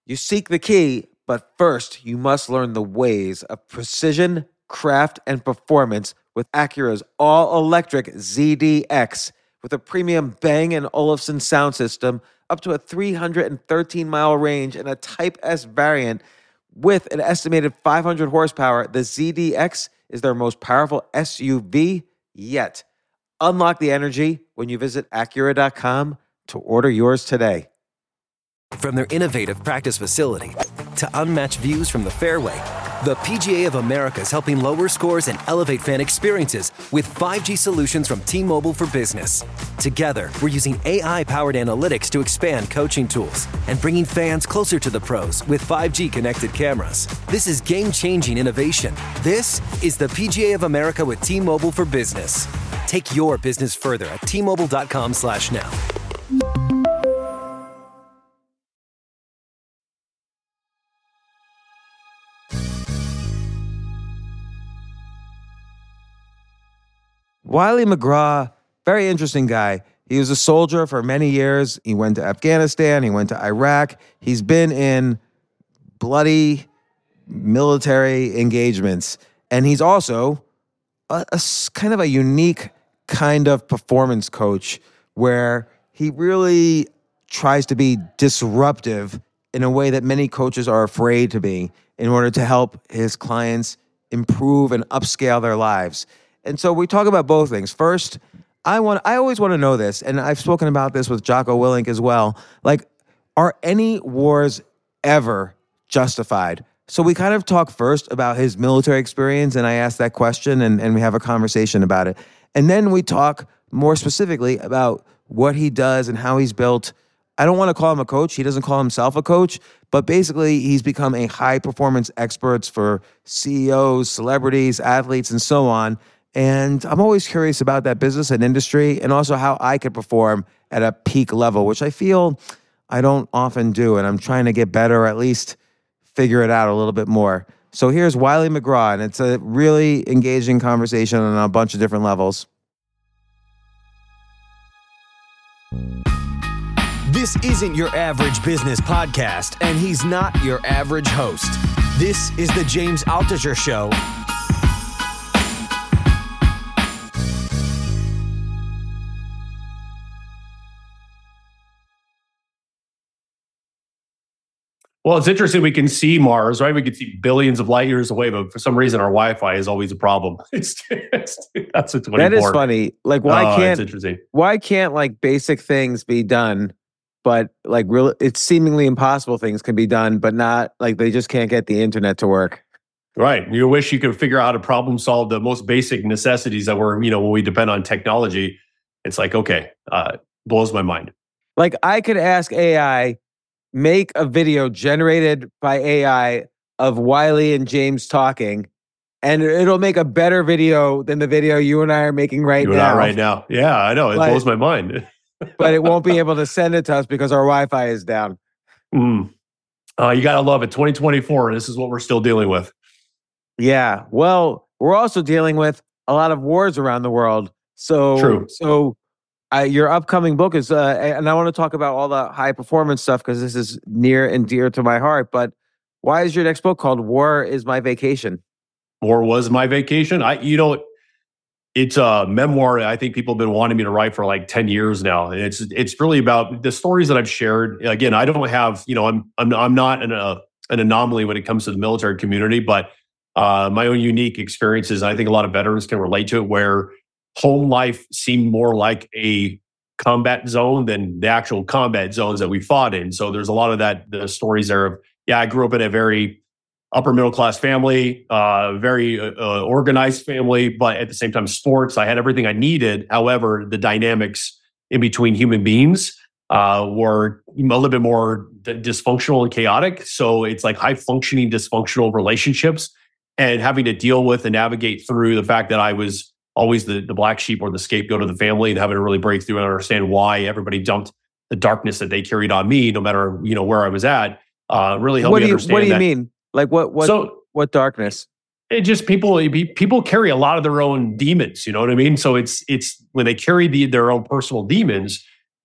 You seek the key, but first you must learn the ways of precision, craft, and performance with Acura's all-electric ZDX. With a premium Bang & Olufsen sound system, up to a 313-mile range, and a Type S variant with an estimated 500 horsepower, the ZDX is their most powerful SUV yet. Unlock the energy when you visit Acura.com to order yours today. From their innovative practice facility to unmatched views from the fairway, the PGA of America is helping lower scores and elevate fan experiences with 5G solutions from T-Mobile for Business. Together, we're using AI-powered analytics to expand coaching tools and bringing fans closer to the pros with 5G connected cameras. This is game-changing innovation. This is the PGA of America with T-Mobile for Business. Take your business further at T-Mobile.com/now. Wiley McGraw, very interesting guy. He was a soldier for many years. He went to Afghanistan. He went to Iraq. He's been in bloody military engagements. And he's also a kind of a unique kind of performance coach where he really tries to be disruptive in a way that many coaches are afraid to be in order to help his clients improve and upscale their lives. And so we talk about both things. First, I always want to know this, and I've spoken about this with Jocko Willink as well. Like, are any wars ever justified? So we kind of talk first about his military experience, and I ask that question, and we have a conversation about it. And then we talk more specifically about what he does and how he's built. I don't want to call him a coach. He doesn't call himself a coach, but basically he's become a high-performance expert for CEOs, celebrities, athletes, and so on. And I'm always curious about that business and industry and also how I could perform at a peak level, which I feel I don't often do. And I'm trying to get better, or at least figure it out a little bit more. So here's Wiley McGraw, and it's a really engaging conversation on a bunch of different levels. This isn't your average business podcast, and he's not your average host. This is the James Altucher Show. Well, it's interesting. We can see Mars, right? We can see billions of light years away, but for some reason, our Wi-Fi is always a problem. That's a 24. That is funny. Like, why can't like basic things be done, but like real? It's seemingly impossible things can be done, but not like they just can't get the internet to work. Right. You wish you could figure out how to problem solve the most basic necessities that we're, when we depend on technology. It's like, okay, blows my mind. Like, I could ask AI, make a video generated by AI of Wiley and James talking, and it'll make a better video than the video you and I are making right now. Yeah, I know. It blows my mind. But it won't be able to send it to us because our Wi-Fi is down. You got to love it. 2024, and this is what we're still dealing with. Yeah. Well, we're also dealing with a lot of wars around the world. So, true. So, your upcoming book is, and I want to talk about all the high performance stuff because this is near and dear to my heart. But why is your next book called War Is My Vacation? War Was My Vacation. It's a memoir I think people have been wanting me to write for like 10 years now. And it's really about the stories that I've shared. Again, I don't have, I'm not an anomaly when it comes to the military community, but my own unique experiences. I think a lot of veterans can relate to it, where home life seemed more like a combat zone than the actual combat zones that we fought in. So there's a lot of that, the stories there of, I grew up in a very upper middle class family, very organized family, but at the same time, sports, I had everything I needed. However, the dynamics in between human beings were a little bit more dysfunctional and chaotic. So it's like high functioning, dysfunctional relationships, and having to deal with and navigate through the fact that I was always the black sheep or the scapegoat of the family, and having to really break through and understand why everybody dumped the darkness that they carried on me, no matter where I was at. Really helped me understand. What do you mean? Like what darkness? It just people carry a lot of their own demons. You know what I mean? So it's when they carry their own personal demons,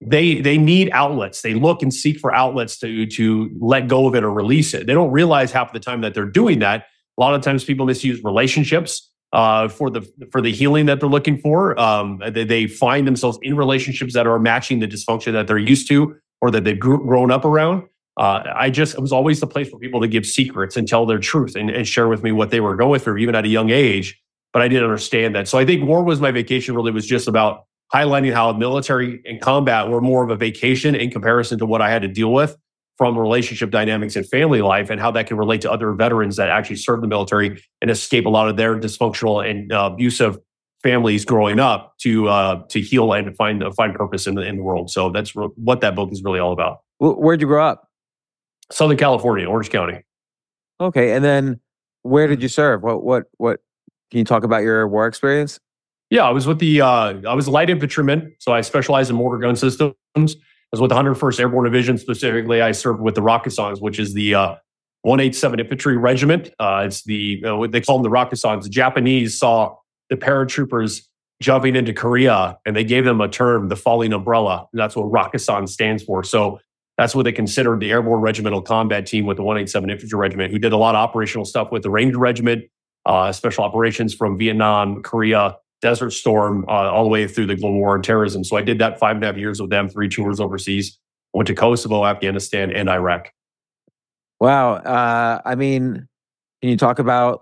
they need outlets. They look and seek for outlets to let go of it or release it. They don't realize half the time that they're doing that. A lot of times people misuse relationships for the healing that they're looking for. They find themselves in relationships that are matching the dysfunction that they're used to or that they've grown up around. It was always the place for people to give secrets and tell their truth and share with me what they were going through, even at a young age. But I didn't understand that. So I think War Was My Vacation really was just about highlighting how military and combat were more of a vacation in comparison to what I had to deal with from relationship dynamics and family life, and how that can relate to other veterans that actually serve the military and escape a lot of their dysfunctional and abusive families growing up to heal and find purpose in the world. So that's what that book is really all about. Where'd you grow up? Southern California, Orange County. Okay, and then where did you serve? What? Can you talk about your war experience? Yeah, I was with I was a light infantryman, so I specialized in mortar gun systems. I was with the 101st Airborne Division specifically. I served with the Rakkasans, which is the 187 Infantry Regiment. It's what they call them, the Rakkasans. The Japanese saw the paratroopers jumping into Korea, and they gave them a term, the falling umbrella. And that's what Rakkasan stands for. So that's what they considered the Airborne Regimental Combat Team with the 187 Infantry Regiment, who did a lot of operational stuff with the Ranger Regiment, special operations from Vietnam, Korea, Desert Storm, all the way through the global war on terrorism. So I did that 5.5 years with them, 3 tours overseas. Went to Kosovo, Afghanistan, and Iraq. Wow. Can you talk about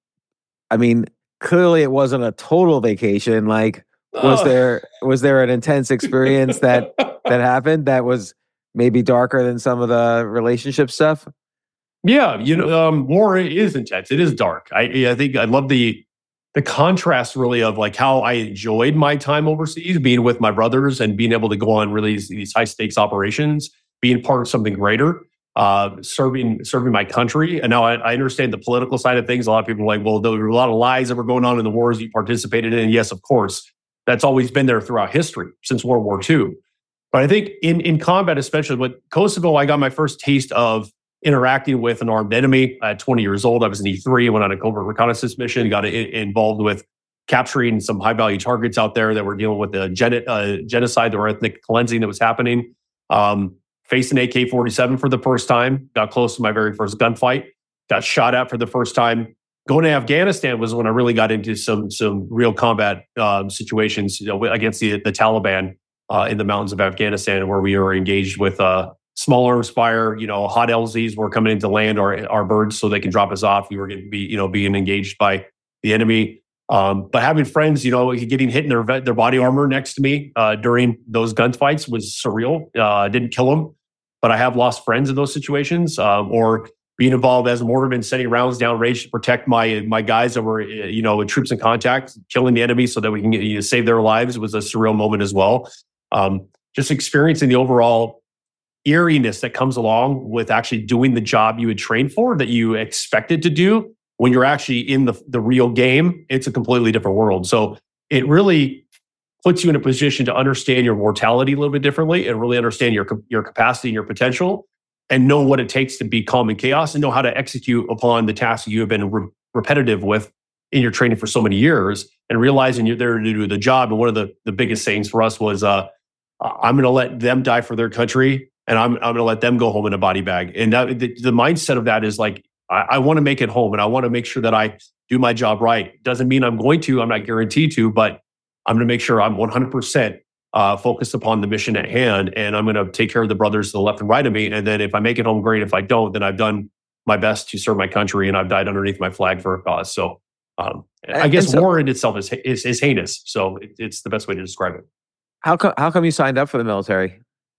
clearly it wasn't a total vacation. Was there an intense experience that happened that was maybe darker than some of the relationship stuff? Yeah, war is intense. It is dark. I think I love the contrast really of how I enjoyed my time overseas, being with my brothers and being able to go on really these high stakes operations, being part of something greater, serving my country. And now I understand the political side of things. A lot of people are like, well, there were a lot of lies that were going on in the wars you participated in. And yes, of course, that's always been there throughout history since World War II. But I think in combat, especially with Kosovo, I got my first taste of interacting with an armed enemy at 20 years old. I was an E3, I went on a covert reconnaissance mission, got involved with capturing some high-value targets out there that were dealing with the genocide or ethnic cleansing that was happening. Faced an AK-47 for the first time, got close to my very first gunfight, got shot at for the first time. Going to Afghanistan was when I really got into some real combat situations against the Taliban in the mountains of Afghanistan, where we were engaged with small arms fire, hot LZs were coming into land our birds so they can drop us off. We were getting being engaged by the enemy. But having friends, getting hit in their body armor next to me during those gunfights was surreal. I didn't kill them, but I have lost friends in those situations. Or being involved as a mortarman, sending rounds down range to protect my guys that were with troops in contact, killing the enemy so that we can save their lives was a surreal moment as well. Just experiencing the overall eeriness that comes along with actually doing the job you had trained for, that you expected to do. When you're actually in the real game, it's a completely different world. So it really puts you in a position to understand your mortality a little bit differently and really understand your capacity and your potential and know what it takes to be calm in chaos and know how to execute upon the tasks you have been repetitive with in your training for so many years, and realizing you're there to do the job. And one of the biggest sayings for us was, I'm going to let them die for their country, and I'm going to let them go home in a body bag. And the mindset of that is I want to make it home, and I want to make sure that I do my job right. Doesn't mean I'm going to, I'm not guaranteed to, but I'm going to make sure I'm 100% focused upon the mission at hand. And I'm going to take care of the brothers to the left and right of me. And then if I make it home, great. If I don't, then I've done my best to serve my country, and I've died underneath my flag for a cause. So I guess war in itself is heinous. So it's the best way to describe it. How come you signed up for the military?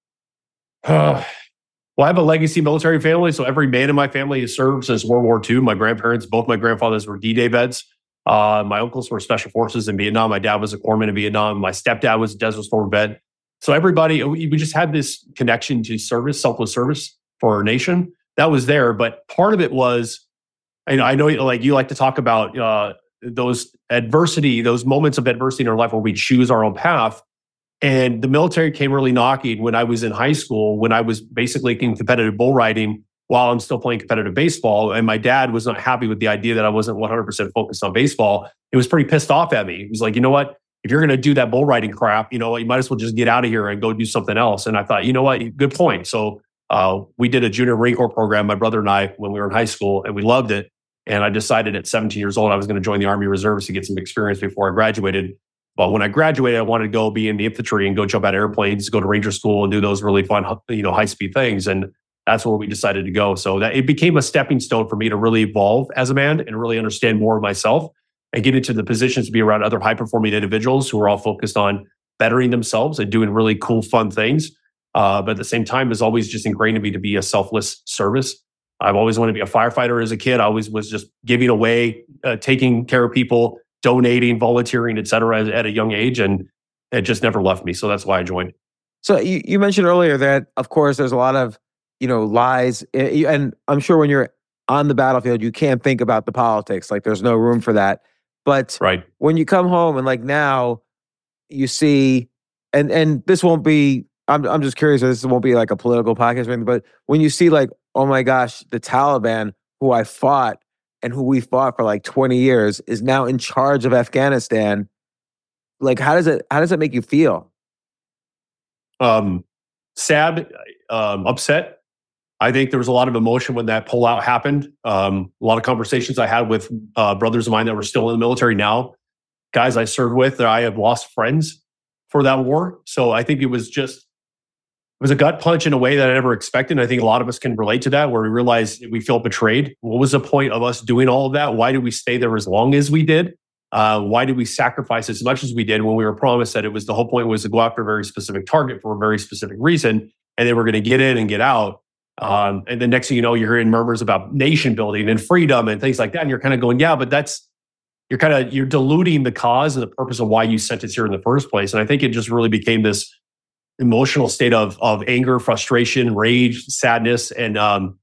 Well, I have a legacy military family, so every man in my family has served since World War II. My grandparents, both my grandfathers were D-Day vets. My uncles were special forces in Vietnam. My dad was a corpsman in Vietnam. My stepdad was a Desert Storm vet. So everybody, we just had this connection to service, selfless service for our nation. That was there, but part of it was, I know you like to talk about those moments of adversity in our life where we choose our own path. And the military came really knocking when I was in high school, when I was basically in competitive bull riding while I'm still playing competitive baseball. And my dad was not happy with the idea that I wasn't 100% focused on baseball. He was pretty pissed off at me. He was like, you know what? if you're going to do that bull riding crap, you know, you might as well just get out of here and go do something else. And I thought, you know what, good point. So we did a junior Marine Corps program, my brother and I, when we were in high school, and we loved it. And I decided at 17 years old, I was going to join the Army Reserves to get some experience before I graduated. But when I graduated, I wanted to go be in the infantry and go jump out of airplanes, go to Ranger School and do those really fun, high-speed things. And that's where we decided to go. So that it became a stepping stone for me to really evolve as a man and really understand more of myself and get into the positions to be around other high-performing individuals who are all focused on bettering themselves and doing really cool, fun things. But at the same time, it's always just ingrained in me to be a selfless service. I've always wanted to be a firefighter as a kid. I always was just giving away, taking care of people, donating, volunteering, et cetera, at a young age. And it just never left me. So that's why I joined. So you mentioned earlier that, of course, there's a lot of, lies. And I'm sure when you're on the battlefield, you can't think about the politics. Like there's no room for that. But right. When you come home and like now you see, and this won't be, I'm just curious, this won't be like a political podcast or anything, but when you see like, oh my gosh, the Taliban, who I fought and who we fought for like 20 years, is now in charge of Afghanistan. Like, how does it make you feel? Sad, upset. I think there was a lot of emotion when that pullout happened. A lot of conversations I had with brothers of mine that were still in the military now, guys I served with, that I have lost friends for that war. So I think it was a gut punch in a way that I never expected. And I think a lot of us can relate to that, where we realize we felt betrayed. What was the point of us doing all of that? Why did we stay there as long as we did? Why did we sacrifice as much as we did when we were promised that the whole point was to go after a very specific target for a very specific reason, and they were going to get in and get out. And the next thing you know, you're hearing murmurs about nation building and freedom and things like that. And you're kind of going, yeah, but you're diluting the cause and the purpose of why you sent us here in the first place. And I think it just really became this emotional state of anger, frustration, rage, sadness, and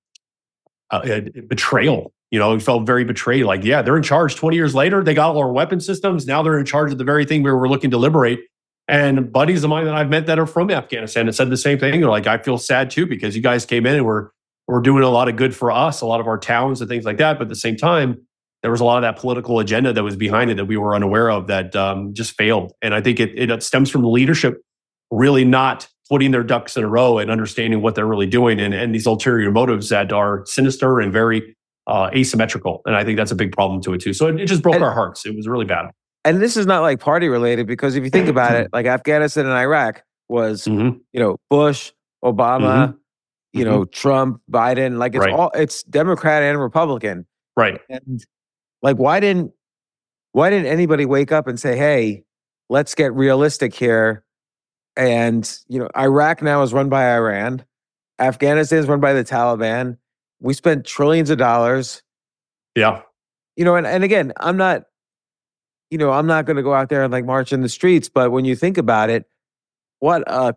betrayal. We felt very betrayed. Like, yeah, they're in charge 20 years later. They got all our weapon systems. Now they're in charge of the very thing we were looking to liberate. And buddies of mine that I've met that are from Afghanistan have said the same thing. They're like, I feel sad too, because you guys came in and we're doing a lot of good for us, a lot of our towns and things like that. But at the same time, there was a lot of that political agenda that was behind it that we were unaware of that just failed. And I think it stems from the leadership really not putting their ducks in a row and understanding what they're really doing, and these ulterior motives that are sinister and very asymmetrical. And I think that's a big problem to it too. So it just broke our hearts. It was really bad. And this is not like party related, because if you think about it, like Afghanistan and Iraq was, Bush, Obama, Trump, Biden, like it's Democrat and Republican. Right. And like, why didn't anybody wake up and say, hey, let's get realistic here? And, Iraq now is run by Iran. Afghanistan is run by the Taliban. We spent trillions of dollars. Yeah. And again, I'm not going to go out there and like march in the streets, but when you think about it, what a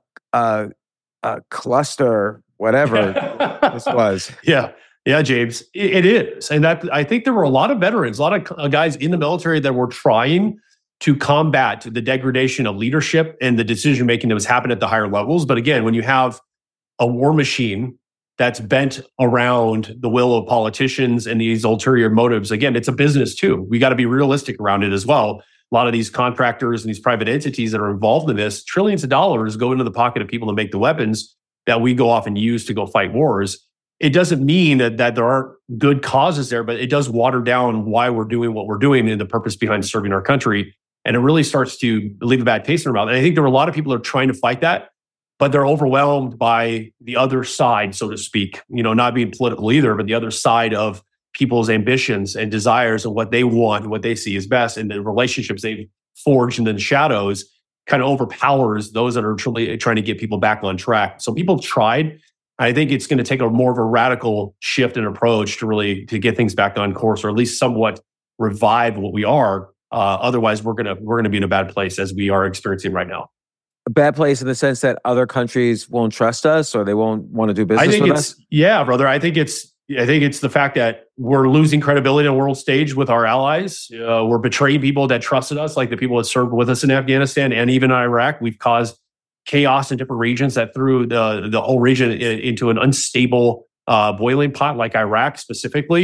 cluster, whatever this was. Yeah, James, it is. And that, I think there were a lot of veterans, a lot of guys in the military that were trying to combat the degradation of leadership and the decision-making that was happening at the higher levels. But again, when you have a war machine that's bent around the will of politicians and these ulterior motives, again, it's a business too. We got to be realistic around it as well. A lot of these contractors and these private entities that are involved in this, trillions of dollars go into the pocket of people to make the weapons that we go off and use to go fight wars. It doesn't mean that there aren't good causes there, but it does water down why we're doing what we're doing and the purpose behind serving our country. And it really starts to leave a bad taste in their mouth. And I think there were a lot of people that are trying to fight that, but they're overwhelmed by the other side, so to speak, not being political either, but the other side of people's ambitions and desires and what they want and what they see as best. And the relationships they've forged in the shadows kind of overpowers those that are truly trying to get people back on track. So people tried. I think it's going to take more of a radical shift in approach to get things back on course, or at least somewhat revive what we are. Otherwise, we're gonna be in a bad place, as we are experiencing right now. A bad place in the sense that other countries won't trust us, or they won't want to do business with us? Yeah, brother. I think it's the fact that we're losing credibility on the world stage with our allies. We're betraying people that trusted us, like the people that served with us in Afghanistan and even Iraq. We've caused chaos in different regions that threw the whole region into an unstable boiling pot, like Iraq specifically.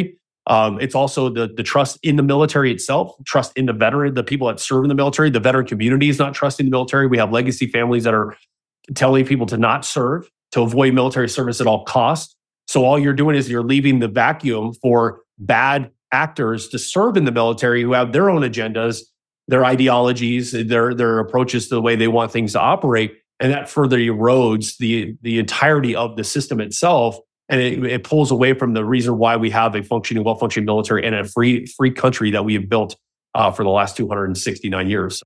It's also the trust in the military itself, trust in the veteran, the people that serve in the military. The veteran community is not trusting the military. We have legacy families that are telling people to not serve, to avoid military service at all costs. So all you're doing is you're leaving the vacuum for bad actors to serve in the military who have their own agendas, their ideologies, their approaches to the way they want things to operate. And that further erodes the entirety of the system itself. And it pulls away from the reason why we have a functioning, well-functioning military and a free country that we have built for the last 269 years.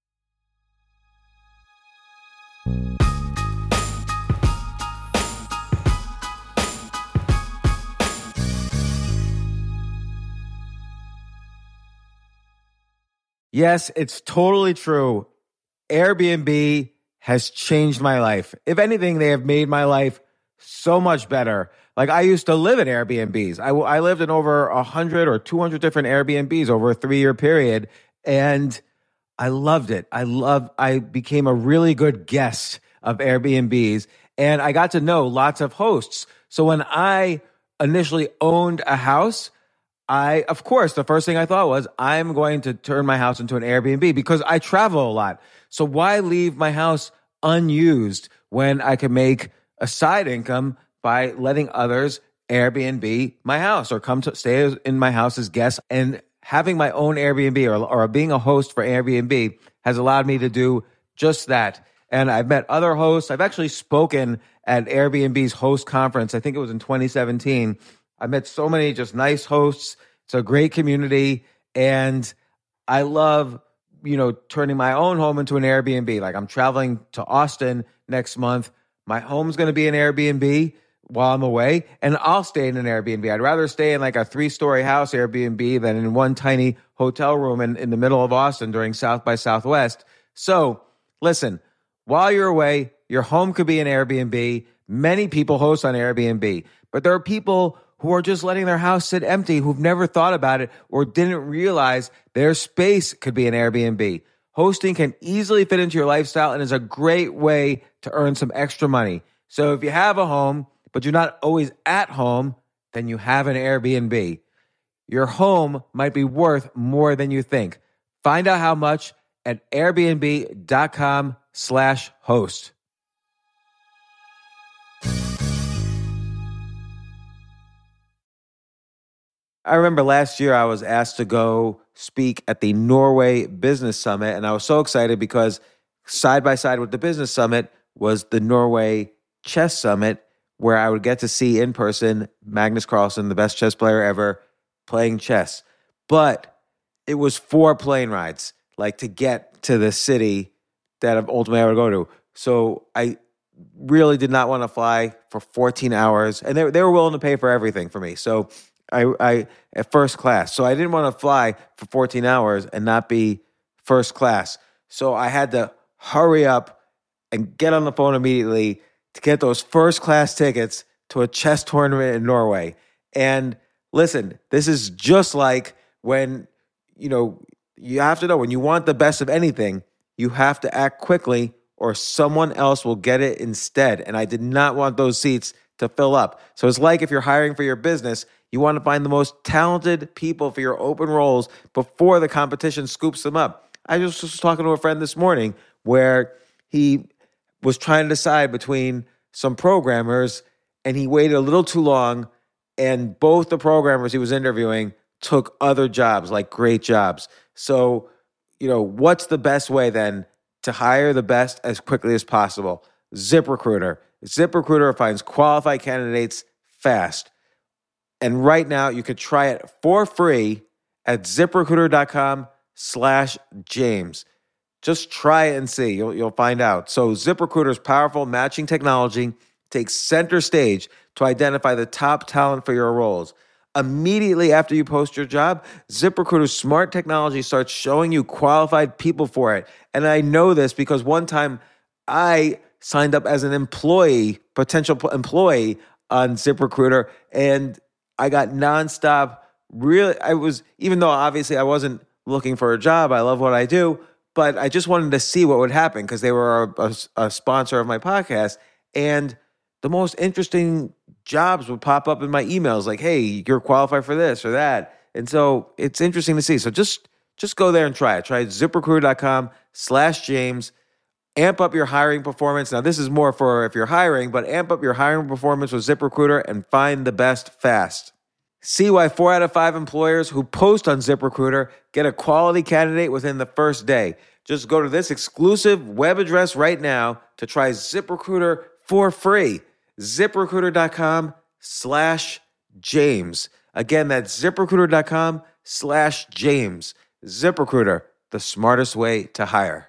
Yes, it's totally true. Airbnb has changed my life. If anything, they have made my life so much better. Like, I used to live in Airbnbs. I lived in over 100 or 200 different Airbnbs over a 3-year period, and I loved it. I became a really good guest of Airbnbs, and I got to know lots of hosts. So when I initially owned a house, of course, the first thing I thought was, I'm going to turn my house into an Airbnb because I travel a lot. So why leave my house unused when I can make a side income by letting others Airbnb my house or come to stay in my house as guests? And having my own Airbnb or being a host for Airbnb has allowed me to do just that. And I've met other hosts. I've actually spoken at Airbnb's host conference. I think it was in 2017. I met so many just nice hosts. It's a great community. And I love, turning my own home into an Airbnb. Like, I'm traveling to Austin next month. My home's going to be an Airbnb while I'm away, and I'll stay in an Airbnb. I'd rather stay in like a 3-story house Airbnb than in one tiny hotel room in the middle of Austin during South by Southwest. So listen, while you're away, your home could be an Airbnb. Many people host on Airbnb, but there are people who are just letting their house sit empty, who've never thought about it or didn't realize their space could be an Airbnb. Hosting can easily fit into your lifestyle and is a great way to earn some extra money. So if you have a home, but you're not always at home, then you have an Airbnb. Your home might be worth more than you think. Find out how much at airbnb.com/host. I remember last year I was asked to go speak at the Norway Business Summit, and I was so excited because side by side with the Business Summit was the Norway Chess Summit, where I would get to see in person Magnus Carlsen, the best chess player ever, playing chess. But it was 4 plane rides, like, to get to the city that ultimately I would go to. So I really did not want to fly for 14 hours, and they were willing to pay for everything for me. So I at first class. So I didn't want to fly for 14 hours and not be first class. So I had to hurry up and get on the phone immediately to get those first class tickets to a chess tournament in Norway. And listen, this is just like when, you have to know when you want the best of anything, you have to act quickly or someone else will get it instead. And I did not want those seats to fill up. So it's like if you're hiring for your business, you want to find the most talented people for your open roles before the competition scoops them up. I just was talking to a friend this morning where he was trying to decide between some programmers and he waited a little too long, and both the programmers he was interviewing took other jobs, like great jobs. So, what's the best way then to hire the best as quickly as possible? ZipRecruiter. ZipRecruiter finds qualified candidates fast. And right now you could try it for free at ZipRecruiter.com/James. Just try it and see. You'll find out. So ZipRecruiter's powerful matching technology takes center stage to identify the top talent for your roles. Immediately after you post your job, ZipRecruiter's smart technology starts showing you qualified people for it. And I know this because one time I signed up as an potential employee on ZipRecruiter, and I got nonstop. Even though obviously I wasn't looking for a job, I love what I do, but I just wanted to see what would happen because they were a sponsor of my podcast. And the most interesting jobs would pop up in my emails like, hey, you're qualified for this or that. And so it's interesting to see. So just go there and try it. Try ZipRecruiter.com/James. Amp up your hiring performance. Now, this is more for if you're hiring, but amp up your hiring performance with ZipRecruiter and find the best fast. See why 4 out of 5 employers who post on ZipRecruiter get a quality candidate within the first day. Just go to this exclusive web address right now to try ZipRecruiter for free. ZipRecruiter.com/James. Again, that's ZipRecruiter.com/James. ZipRecruiter, the smartest way to hire.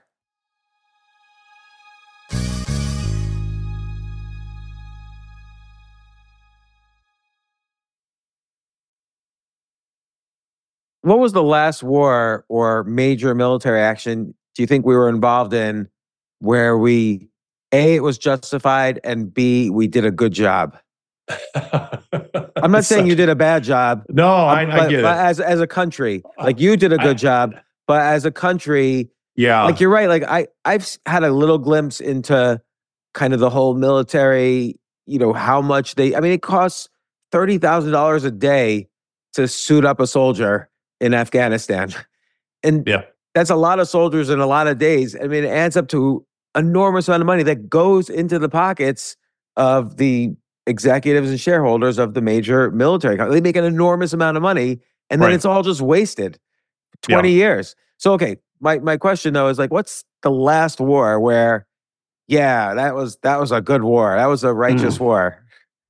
What was the last war or major military action do you think we were involved in where we, A, it was justified, and B, we did a good job? I'm not saying you did a bad job. No, I get it. As a country, like you did a good job, but as a country, like you're right. Like I've had a little glimpse into kind of the whole military, how much it costs $30,000 a day to suit up a soldier in Afghanistan. And that's a lot of soldiers in a lot of days. I mean, it adds up to enormous amount of money that goes into the pockets of the executives and shareholders of the major military companies. They make an enormous amount of money, and then it's all just wasted. 20 years. So, okay, my question though is like, what's the last war where, that was a good war. That was a righteous war.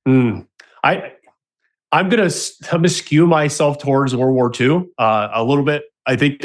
I'm going to skew myself towards World War II a little bit. I think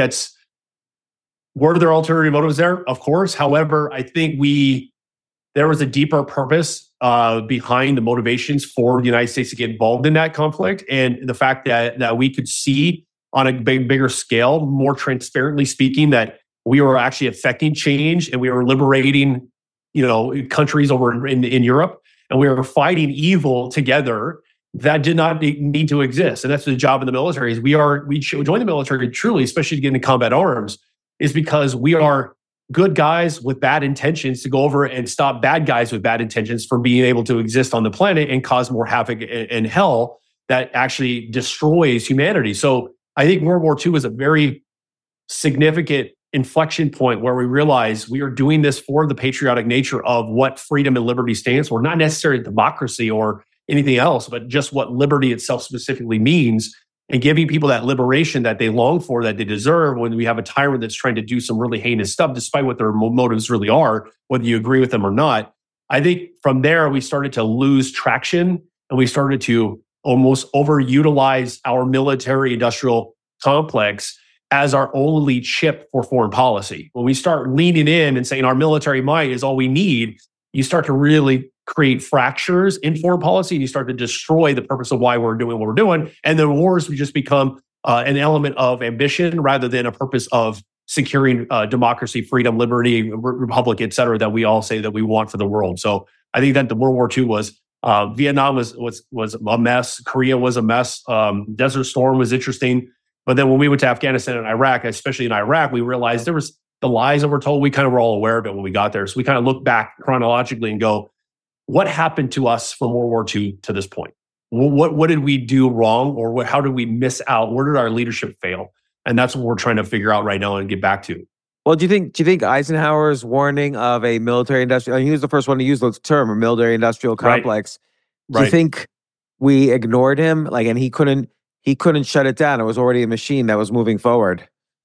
were there ulterior motives there? Of course. However, I think there was a deeper purpose behind the motivations for the United States to get involved in that conflict, and the fact that we could see on a bigger scale, more transparently speaking, that we were actually affecting change and we were liberating, countries over in Europe, and we were fighting evil together. That did not need to exist. And that's the job of the military is we join the military truly, especially to get into combat arms, is because we are good guys with bad intentions to go over and stop bad guys with bad intentions from being able to exist on the planet and cause more havoc and hell that actually destroys humanity. So I think World War II was a very significant inflection point where we realize we are doing this for the patriotic nature of what freedom and liberty stands for, not necessarily democracy or anything else, but just what liberty itself specifically means, and giving people that liberation that they long for, that they deserve when we have a tyrant that's trying to do some really heinous stuff, despite what their motives really are, whether you agree with them or not. I think from there, we started to lose traction and we started to almost overutilize our military industrial complex as our only chip for foreign policy. When we start leaning in and saying our military might is all we need, you start to really create fractures in foreign policy, and you start to destroy the purpose of why we're doing what we're doing. And the wars would just become an element of ambition rather than a purpose of securing democracy, freedom, liberty, republic, et cetera, that we all say that we want for the world. So I think that the World War II was, Vietnam was a mess. Korea was a mess. Desert Storm was interesting. But then when we went to Afghanistan and Iraq, especially in Iraq, we realized there was the lies that were told. We kind of were all aware of it when we got there. So we kind of look back chronologically and go, what happened to us from World War II to this point? What did we do wrong, or how did we miss out? Where did our leadership fail? And that's what we're trying to figure out right now and get back to. Well, do you think Eisenhower's warning of a military industrial, he was the first one to use the term, a military industrial complex. Right. Do you think we ignored him? And he couldn't shut it down. It was already a machine that was moving forward.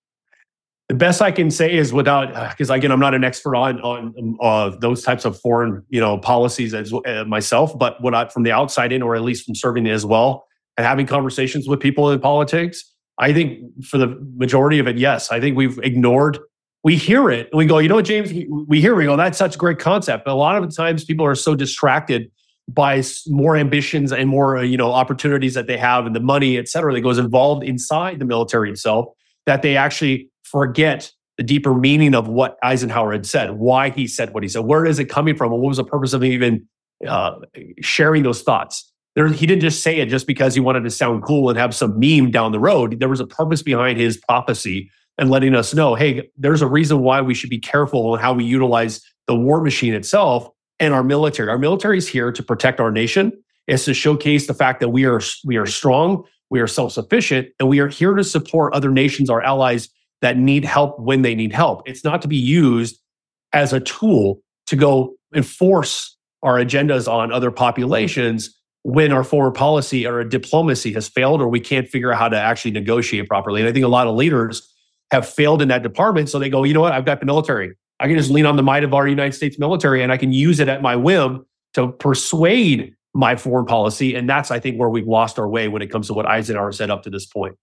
The best I can say is because again, I'm not an expert on those types of foreign, policies as myself, but from the outside in, or at least from serving as well, and having conversations with people in politics, I think for the majority of it, yes, I think we've ignored. We hear it and we go, James, we hear, we go, that's such a great concept. But a lot of the times people are so distracted by more ambitions and more, opportunities that they have and the money, et cetera, that goes involved inside the military itself, that they actually forget the deeper meaning of what Eisenhower had said, why he said what he said, where is it coming from, and what was the purpose of him even sharing those thoughts. He didn't just say it just because he wanted to sound cool and have some meme down the road. There was a purpose behind his prophecy and letting us know, hey, there's a reason why we should be careful on how we utilize the war machine itself and our military. Our military is here to protect our nation. It's to showcase the fact that we are strong, We are self-sufficient, and we are here to support other nations, our allies, that need help when they need help. It's not to be used as a tool to go enforce our agendas on other populations when our foreign policy or diplomacy has failed, or we can't figure out how to actually negotiate properly. And I think a lot of leaders have failed in that department. So they go, you know what? I've got the military. I can just lean on the might of our United States military, and I can use it at my whim to persuade my foreign policy. And that's, I think, where we've lost our way when it comes to what Eisenhower said up to this point.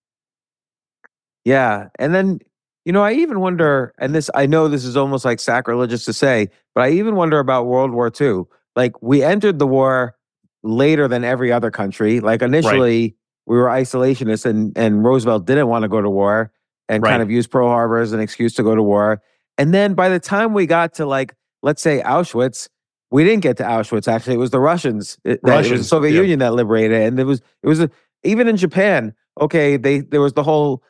Yeah. And then, I even wonder, and this, I know this is almost like sacrilegious to say, but I even wonder about World War II. Like, we entered the war later than every other country. Like, initially, we were isolationists, and Roosevelt didn't want to go to war and kind of use Pearl Harbor as an excuse to go to war. And then by the time we got to, like, let's say Auschwitz, we didn't get to Auschwitz. Actually, it was the Russians. It was the Soviet Union that liberated it. And even in Japan. Okay, there was the whole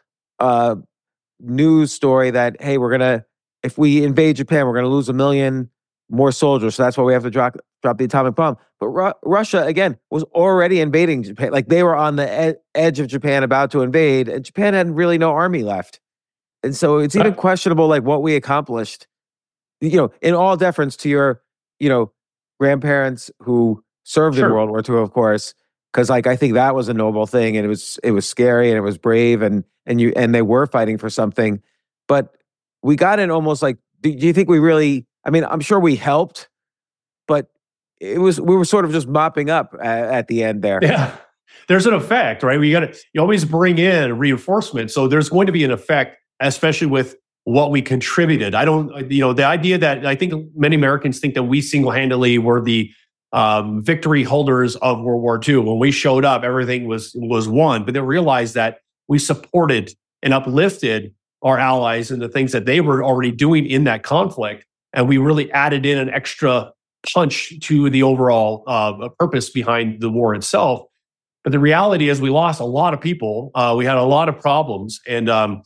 news story that, hey, if we invade Japan, we're gonna lose 1 million more soldiers. So that's why we have to drop the atomic bomb. But Russia, again, was already invading Japan. Like, they were on the edge of Japan, about to invade, and Japan had really no army left. And so it's even questionable, like, what we accomplished. In all deference to your grandparents who served in World War II, of course, because, like, I think that was a noble thing, and it was scary, and it was brave, and they were fighting for something. But we got in almost like, do you think we really? I mean, I'm sure we helped, but we were sort of just mopping up at the end there. Yeah, there's an effect, right? You always bring in reinforcement, so there's going to be an effect, especially with what we contributed. The idea that I think many Americans think that we single-handedly were the victory holders of World War II. When we showed up, everything was won, but they realized that we supported and uplifted our allies and the things that they were already doing in that conflict. And we really added in an extra punch to the overall purpose behind the war itself. But the reality is we lost a lot of people. We had a lot of problems. And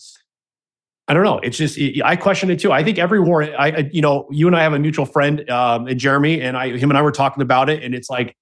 I don't know. It's just, I question it too. I think every war, you and I have a mutual friend, Jeremy, and him and I were talking about it. And it's like,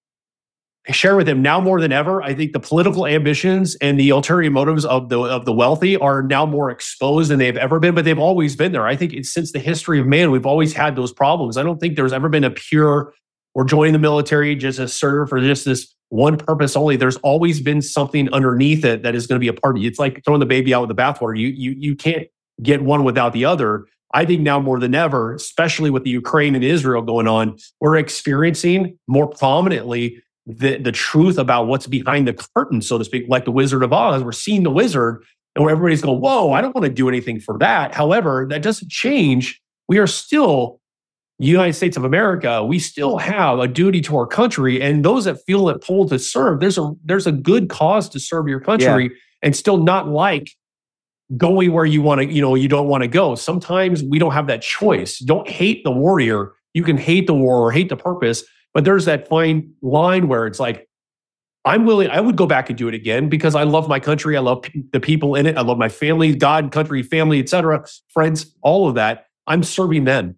I share with him now more than ever. I think the political ambitions and the ulterior motives of the wealthy are now more exposed than they've ever been, but they've always been there. I think it's since the history of man, we've always had those problems. I don't think there's ever been a pure, or joining the military just to serve for just this one purpose only. There's always been something underneath it that is going to be a part of you. It's like throwing the baby out with the bathwater. You can't get one without the other. I think now more than ever, especially with the Ukraine and Israel going on, we're experiencing more prominently the truth about what's behind the curtain, so to speak, like the Wizard of Oz. We're seeing the wizard, and where everybody's going, whoa, I don't want to do anything for that. However, that doesn't change. We are still United States of America. We still have a duty to our country, and those that feel it pulled to serve, there's a good cause to serve your country and still not like going where you want to, you don't want to go. Sometimes we don't have that choice. Don't hate the warrior. You can hate the war or hate the purpose, but there's that fine line where it's like, I would go back and do it again because I love my country. I love the people in it. I love my family, God, country, family, etc., friends, all of that. I'm serving them.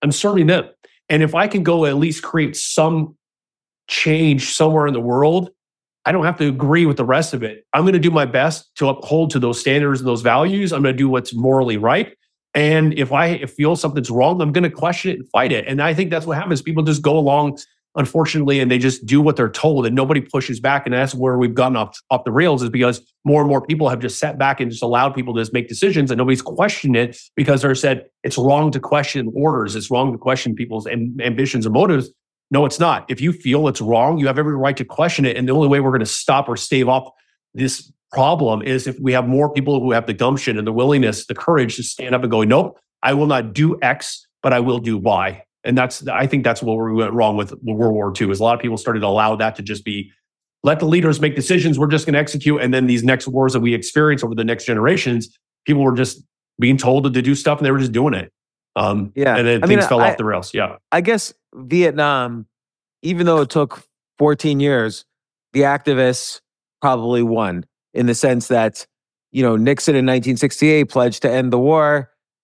And if I can go at least create some change somewhere in the world, I don't have to agree with the rest of it. I'm going to do my best to uphold to those standards and those values. I'm going to do what's morally right. And if I feel something's wrong, I'm going to question it and fight it. And I think that's what happens. People just go along, unfortunately, and they just do what they're told and nobody pushes back. And that's where we've gotten off the rails, is because more and more people have just sat back and just allowed people to just make decisions, and nobody's questioned it because they're said it's wrong to question orders. It's wrong to question people's ambitions and motives. No, it's not. If you feel it's wrong, you have every right to question it. And the only way we're going to stop or stave off this problem is if we have more people who have the gumption and the willingness, the courage to stand up and go, nope, I will not do X, but I will do Y. And I think that's what we went wrong with World War II, is a lot of people started to allow that to just be, let the leaders make decisions, we're just going to execute. And then these next wars that we experience over the next generations, people were just being told to do stuff and they were just doing it. And then things fell off the rails. Yeah. I guess Vietnam, even though it took 14 years, the activists probably won, in the sense that, Nixon in 1968 pledged to end the war.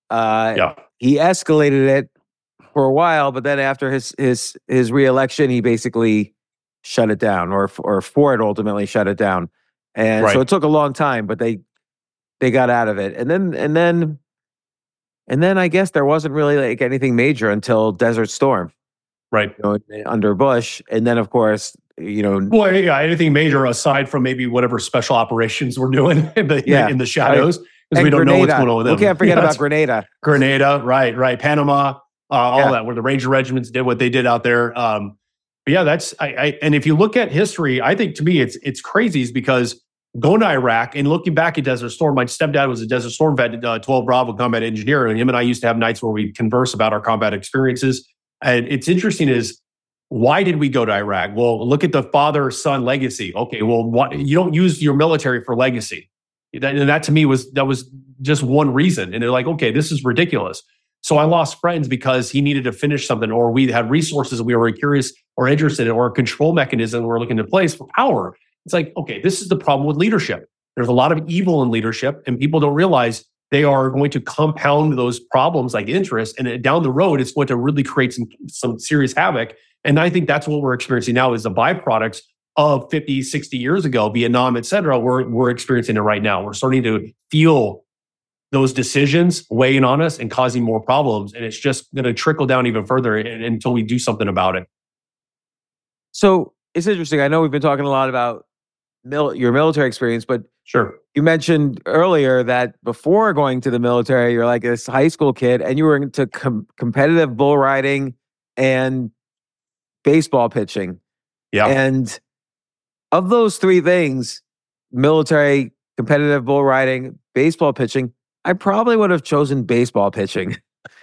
He escalated it for a while, but then after his re-election, he basically shut it down, or Ford ultimately shut it down. And so it took a long time, but they got out of it. And then I guess there wasn't really like anything major until Desert Storm. Right. Under Bush. And then, of course, Well, yeah, anything major aside from maybe whatever special operations we're doing in the shadows, because we don't know what's going on with them. We can't forget about Grenada. Grenada, right. Panama, all that, where the Ranger regiments did what they did out there. But yeah, that's, and if you look at history, I think to me, it's crazy is because going to Iraq and looking back at Desert Storm, my stepdad was a Desert Storm vet, 12 Bravo combat engineer, and him and I used to have nights where we converse about our combat experiences. And it's interesting is, why did we go to Iraq? Well, look at the father-son legacy. Okay, well, you don't use your military for legacy. And that to me was just one reason. And they're like, okay, this is ridiculous. So I lost friends because he needed to finish something, or we had resources we were curious or interested in, or a control mechanism we're looking to place for power. It's like, okay, this is the problem with leadership. There's a lot of evil in leadership, and people don't realize they are going to compound those problems like interest. And down the road, it's going to really create some serious havoc. And I think that's what we're experiencing now is the byproducts of 50, 60 years ago, Vietnam, et cetera. We're experiencing it right now. We're starting to feel those decisions weighing on us and causing more problems. And it's just going to trickle down even further until we do something about it. So it's interesting. I know we've been talking a lot about your military experience, but sure, you mentioned earlier that before going to the military, you're like this high school kid and you were into competitive bull riding and baseball pitching. Yeah. And of those three things, military, competitive bull riding, baseball pitching, I probably would have chosen baseball pitching.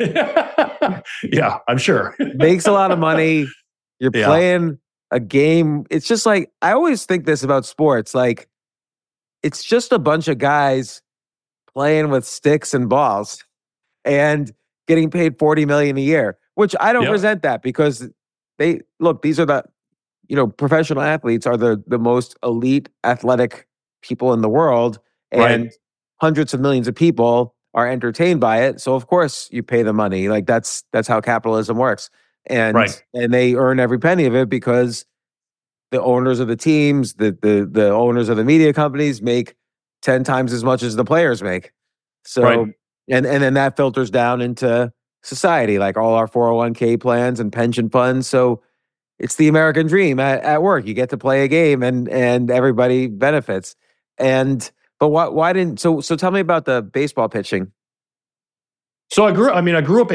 Yeah, I'm sure. Makes a lot of money. You're playing a game. It's just like, I always think this about sports. Like, it's just a bunch of guys playing with sticks and balls and getting paid $40 million a year, which I don't resent that, because these are the, professional athletes are the most elite athletic people in the world, and hundreds of millions of people are entertained by it. So of course you pay the money. Like that's how capitalism works. And they earn every penny of it because the owners of the teams, the owners of the media companies make 10 times as much as the players make. So and then that filters down into society, like all our 401k plans and pension funds. So it's the American dream at work. You get to play a game and everybody benefits. But why didn't so tell me about the baseball pitching. So I grew up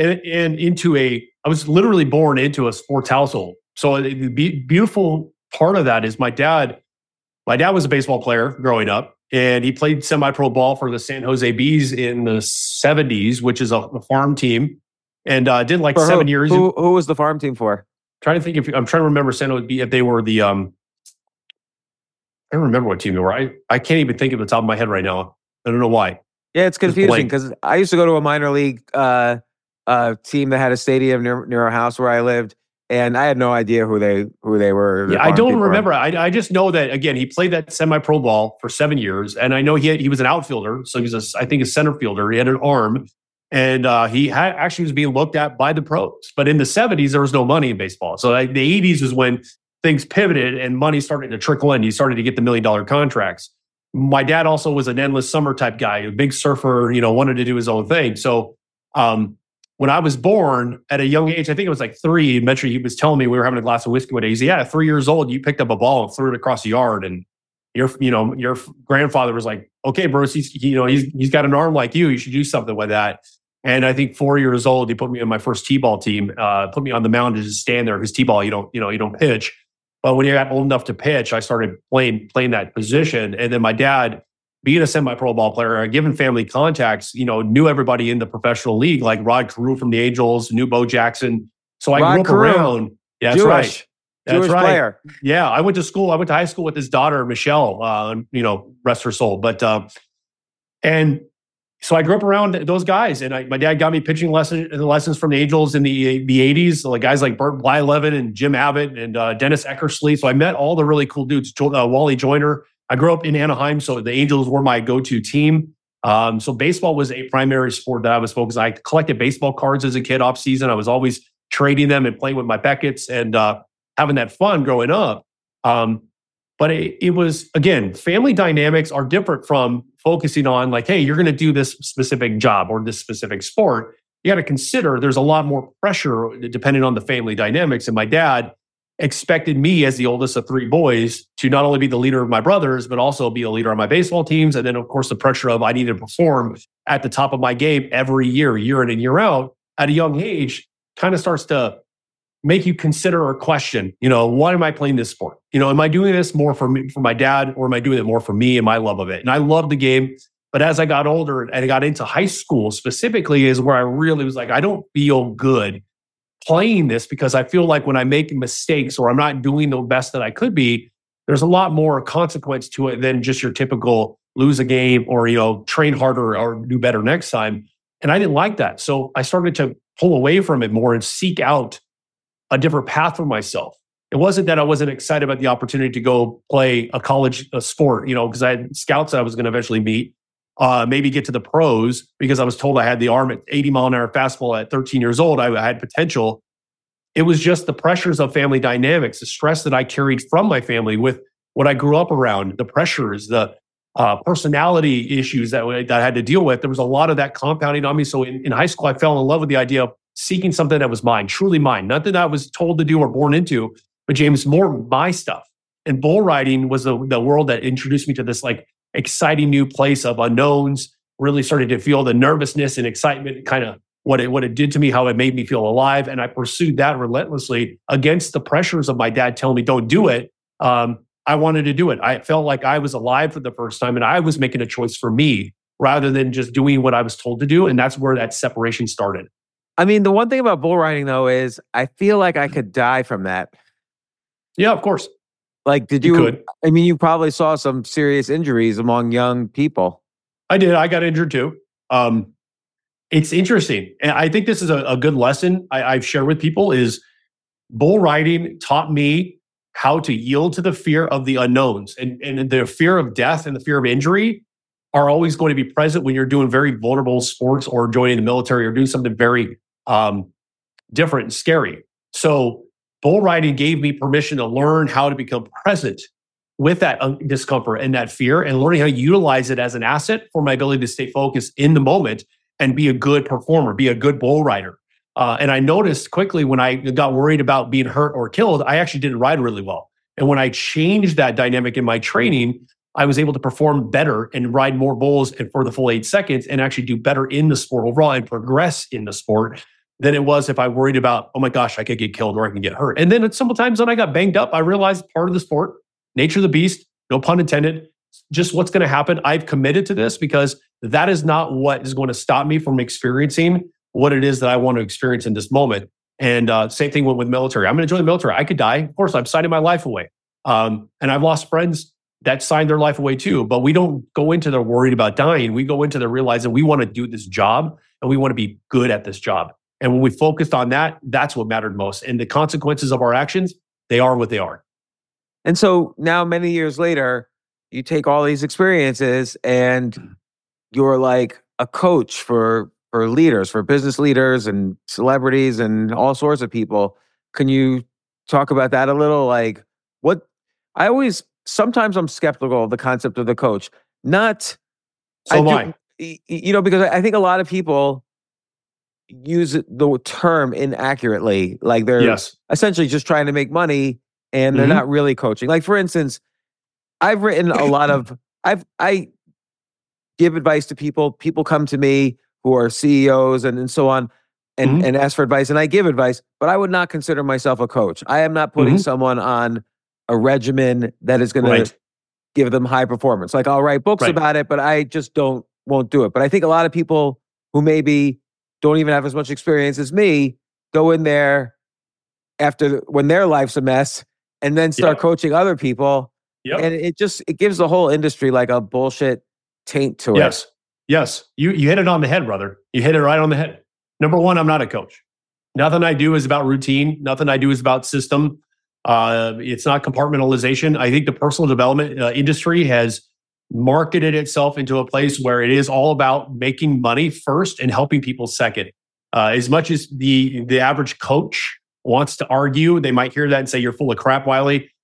I was literally born into a sports household. So the beautiful part of that is my dad was a baseball player growing up, and he played semi-pro ball for the San Jose Bees in the 70s, which is a farm team, and did like 7 years. Who was the farm team for? I'm trying to remember San Jose if they were the I don't remember what team they were. I can't even think of the top of my head right now. I don't know why. Yeah, it's confusing because I used to go to a minor league team that had a stadium near our house where I lived, and I had no idea who they were. Yeah, I don't remember. I just know that, again, he played that semi-pro ball for 7 years, and I know he was an outfielder, so he was I think a center fielder. He had an arm, and he actually was being looked at by the pros. But in the 70s, there was no money in baseball. So the 80s is when things pivoted and money started to trickle in. You started to get the $1 million contracts. My dad also was an endless summer type guy, a big surfer, wanted to do his own thing. So when I was born at a young age, I think it was like 3, he was telling me, we were having a glass of whiskey one day. He said, 3 years old, you picked up a ball and threw it across the yard. And your grandfather was like, okay, bro, he's got an arm like you. You should do something with that. And I think 4 years old, he put me on my first T-ball team, put me on the mound to just stand there, because T-ball, you don't pitch. But when you got old enough to pitch, I started playing that position. And then my dad, being a semi-pro ball player, given family contacts, knew everybody in the professional league, like Rod Carew from the Angels, knew Bo Jackson. So I grew up around. Yeah, that's right. Jewish player. Yeah, I went to high school with his daughter, Michelle, rest her soul. But, and so I grew up around those guys, and my dad got me pitching lessons from the Angels in the 80s, like guys like Bert Blyleven and Jim Abbott and Dennis Eckersley. So I met all the really cool dudes. Wally Joyner. I grew up in Anaheim, so the Angels were my go-to team. So baseball was a primary sport that I was focused on. I collected baseball cards as a kid off season. I was always trading them and playing with my Beckett's and having that fun growing up. But it was, again, family dynamics are different from focusing on like, hey, you're going to do this specific job or this specific sport. You got to consider there's a lot more pressure depending on the family dynamics. And my dad expected me as the oldest of three boys to not only be the leader of my brothers, but also be a leader on my baseball teams. And then, of course, the pressure of I needed to perform at the top of my game every year in and year out at a young age kind of starts to make you consider or question, why am I playing this sport? Am I doing this more for me, for my dad, or am I doing it more for me and my love of it? And I love the game. But as I got older and I got into high school specifically is where I really was like, I don't feel good playing this because I feel like when I make mistakes or I'm not doing the best that I could be, there's a lot more consequence to it than just your typical lose a game or, train harder or do better next time. And I didn't like that. So I started to pull away from it more and seek out a different path for myself. It wasn't that I wasn't excited about the opportunity to go play a college sport, because I had scouts that I was going to eventually meet, maybe get to the pros because I was told I had the arm at 80 mile an hour fastball at 13 years old. I had potential. It was just the pressures of family dynamics, the stress that I carried from my family with what I grew up around, the pressures, the personality issues that I had to deal with. There was a lot of that compounding on me. So in high school, I fell in love with the idea of seeking something that was mine, truly mine, not that I was told to do or born into, but James, more my stuff. And bull riding was the world that introduced me to this like exciting new place of unknowns, really started to feel the nervousness and excitement, kind of what it did to me, how it made me feel alive. And I pursued that relentlessly against the pressures of my dad telling me, don't do it. I wanted to do it. I felt like I was alive for the first time and I was making a choice for me rather than just doing what I was told to do. And that's where that separation started. I mean, the one thing about bull riding, though, is I feel like I could die from that. Yeah, of course. Like, you could. I mean, you probably saw some serious injuries among young people. I did. I got injured too. It's interesting. And I think this is a good lesson I've shared with people is bull riding taught me how to yield to the fear of the unknowns. And the fear of death and the fear of injury are always going to be present when you're doing very vulnerable sports or joining the military or doing something very different and scary. So bull riding gave me permission to learn how to become present with that discomfort and that fear and learning how to utilize it as an asset for my ability to stay focused in the moment and be a good performer, be a good bull rider. And I noticed quickly when I got worried about being hurt or killed, I actually didn't ride really well. And when I changed that dynamic in my training, I was able to perform better and ride more bulls and for the full 8 seconds and actually do better in the sport overall and progress in the sport than it was if I worried about, oh my gosh, I could get killed or I can get hurt. And then at some times when I got banged up, I realized part of the sport, nature of the beast, no pun intended, just what's going to happen. I've committed to this because that is not what is going to stop me from experiencing what it is that I want to experience in this moment. And same thing with military. I'm going to join the military. I could die. Of course, I'm signing my life away. And I've lost friends that signed their life away too. But we don't go into the worried about dying. We go into the realizing we want to do this job and we want to be good at this job. And when we focused on that, that's what mattered most. And the consequences of our actions, they are what they are. And so now, many years later, you take all these experiences and you're like a coach for leaders, for business leaders and celebrities and all sorts of people. Can you talk about that a little? Like sometimes I'm skeptical of the concept of the coach. Because I think a lot of people use the term inaccurately. Like they're essentially just trying to make money and they're not really coaching. Like, for instance, I've written a lot of, I give advice to people. People come to me who are CEOs and so on and ask for advice. And I give advice, but I would not consider myself a coach. I am not putting someone on a regimen that is going to give them high performance. Like, I'll write books about it, but I just won't do it. But I think a lot of people who maybe don't even have as much experience as me go in there when their life's a mess and then start coaching other people. Yep. And it gives the whole industry like a bullshit taint to it. Yes. You hit it on the head, brother. You hit it right on the head. Number one, I'm not a coach. Nothing I do is about routine. Nothing I do is about system. It's not compartmentalization. I think the personal development industry has marketed itself into a place where it is all about making money first and helping people second. As much as the average coach wants to argue, they might hear that and say, you're full of crap, Wiley.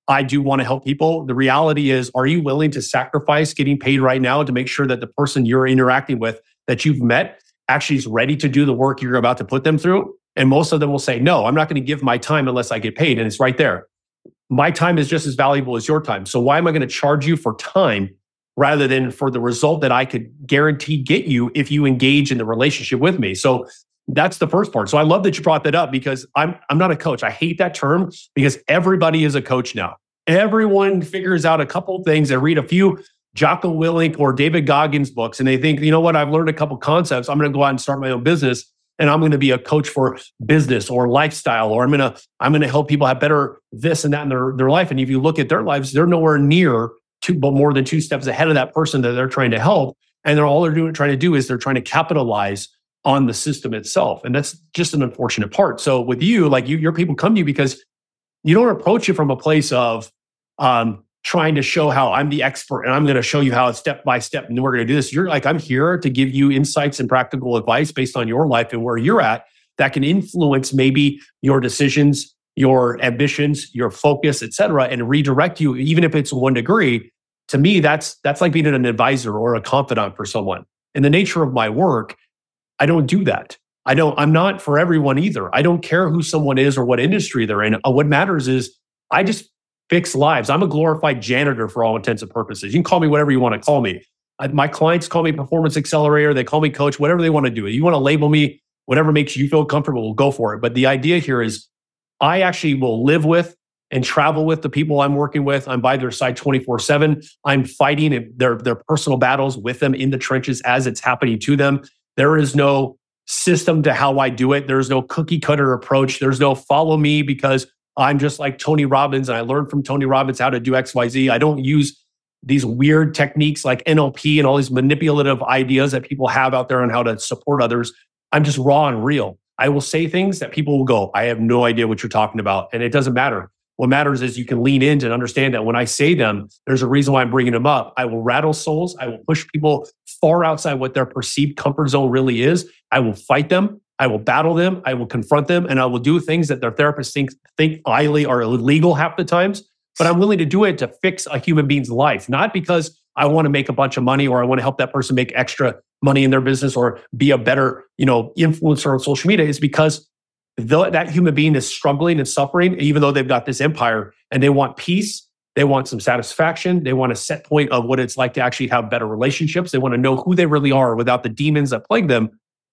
I do want to help people. The reality is, are you willing to sacrifice getting paid right now to make sure that the person you're interacting with that you've met actually is ready to do the work you're about to put them through? And most of them will say, no, I'm not going to give my time unless I get paid. And it's right there. My time is just as valuable as your time. So why am I going to charge you for time rather than for the result that I could guarantee get you if you engage in the relationship with me? So that's the first part. So I love that you brought that up, because I'm not a coach. I hate that term because everybody is a coach now. Everyone figures out a couple things. They read a few Jocko Willink or David Goggins books, and they think, you know what, I've learned a couple concepts. I'm going to go out and start my own business, and I'm going to be a coach for business or lifestyle, or I'm going to help people have better this and that in their life. And if you look at their lives, they're nowhere near but more than 2 steps ahead of that person that they're trying to help. And trying to do is they're trying to capitalize on the system itself. And that's just an unfortunate part. So with you, like your people come to you because you don't approach it from a place of trying to show how I'm the expert and I'm going to show you how it's step by step and we're going to do this. You're like, I'm here to give you insights and practical advice based on your life and where you're at that can influence maybe your decisions, your ambitions, your focus, et cetera, and redirect you, even if it's 1 degree. To me, that's like being an advisor or a confidant for someone. In the nature of my work, I don't do that. I'm not for everyone either. I don't care who someone is or what industry they're in. What matters is I just fix lives. I'm a glorified janitor for all intents and purposes. You can call me whatever you want to call me. My clients call me performance accelerator. They call me coach, whatever they want to do. You want to label me, whatever makes you feel comfortable, we'll go for it. But the idea here is I actually will live with and travel with the people I'm working with. I'm by their side 24/7. I'm fighting their personal battles with them in the trenches as it's happening to them. There is no system to how I do it. There's no cookie cutter approach. There's no follow me because I'm just like Tony Robbins and I learned from Tony Robbins how to do XYZ. I don't use these weird techniques like NLP and all these manipulative ideas that people have out there on how to support others. I'm just raw and real. I will say things that people will go, I have no idea what you're talking about. And it doesn't matter. What matters is you can lean into and understand that when I say them, there's a reason why I'm bringing them up. I will rattle souls. I will push people far outside what their perceived comfort zone really is. I will fight them. I will battle them. I will confront them. And I will do things that their therapists think highly are illegal half the times. But I'm willing to do it to fix a human being's life, not because I want to make a bunch of money or I want to help that person make extra money in their business or be a better, influencer on social media. It's because that human being is struggling and suffering, even though they've got this empire and they want peace. They want some satisfaction. They want a set point of what it's like to actually have better relationships. They want to know who they really are without the demons that plague them.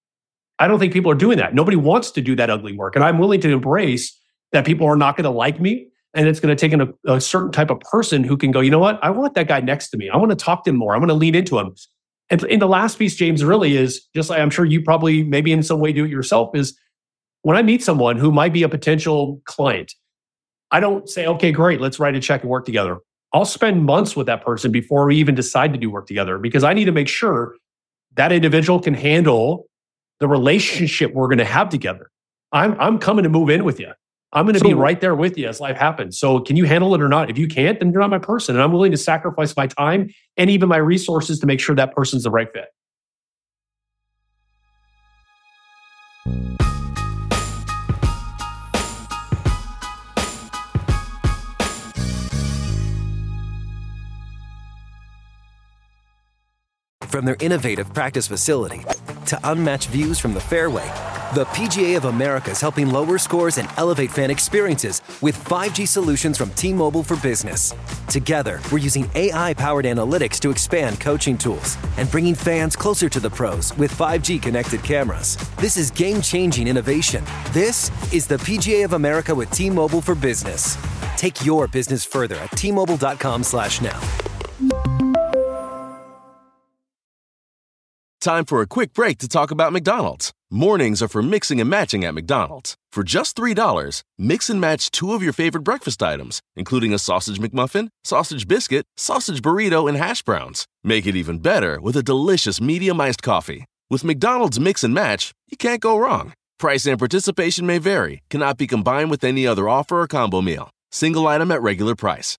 I don't think people are doing that. Nobody wants to do that ugly work. And I'm willing to embrace that people are not going to like me. And it's going to take a certain type of person who can go, you know what? I want that guy next to me. I want to talk to him more. I want to lean into him. And in the last piece, James, really is just like, I'm sure you probably maybe in some way do it yourself, is when I meet someone who might be a potential client, I don't say, okay, great, let's write a check and work together. I'll spend months with that person before we even decide to do work together because I need to make sure that individual can handle the relationship we're going to have together. I'm coming to move in with you. I'm going to be right there with you as life happens. So can you handle it or not? If you can't, then you're not my person. And I'm willing to sacrifice my time and even my resources to make sure that person's the right fit. From their innovative practice facility to unmatched views from the fairway, the PGA of America is helping lower scores and elevate fan experiences with 5G solutions from T-Mobile for Business. Together, we're using AI-powered analytics to expand coaching tools and bringing fans closer to the pros with 5G connected cameras. This is game-changing innovation. This is the PGA of America with T-Mobile for Business. Take your business further at T-Mobile.com/now. Time for a quick break to talk about McDonald's. Mornings are for mixing and matching at McDonald's. For just $3, mix and match 2 of your favorite breakfast items, including a sausage McMuffin, sausage biscuit, sausage burrito, and hash browns. Make it even better with a delicious medium iced coffee. With McDonald's Mix and Match, you can't go wrong. Price and participation may vary. Cannot be combined with any other offer or combo meal. Single item at regular price.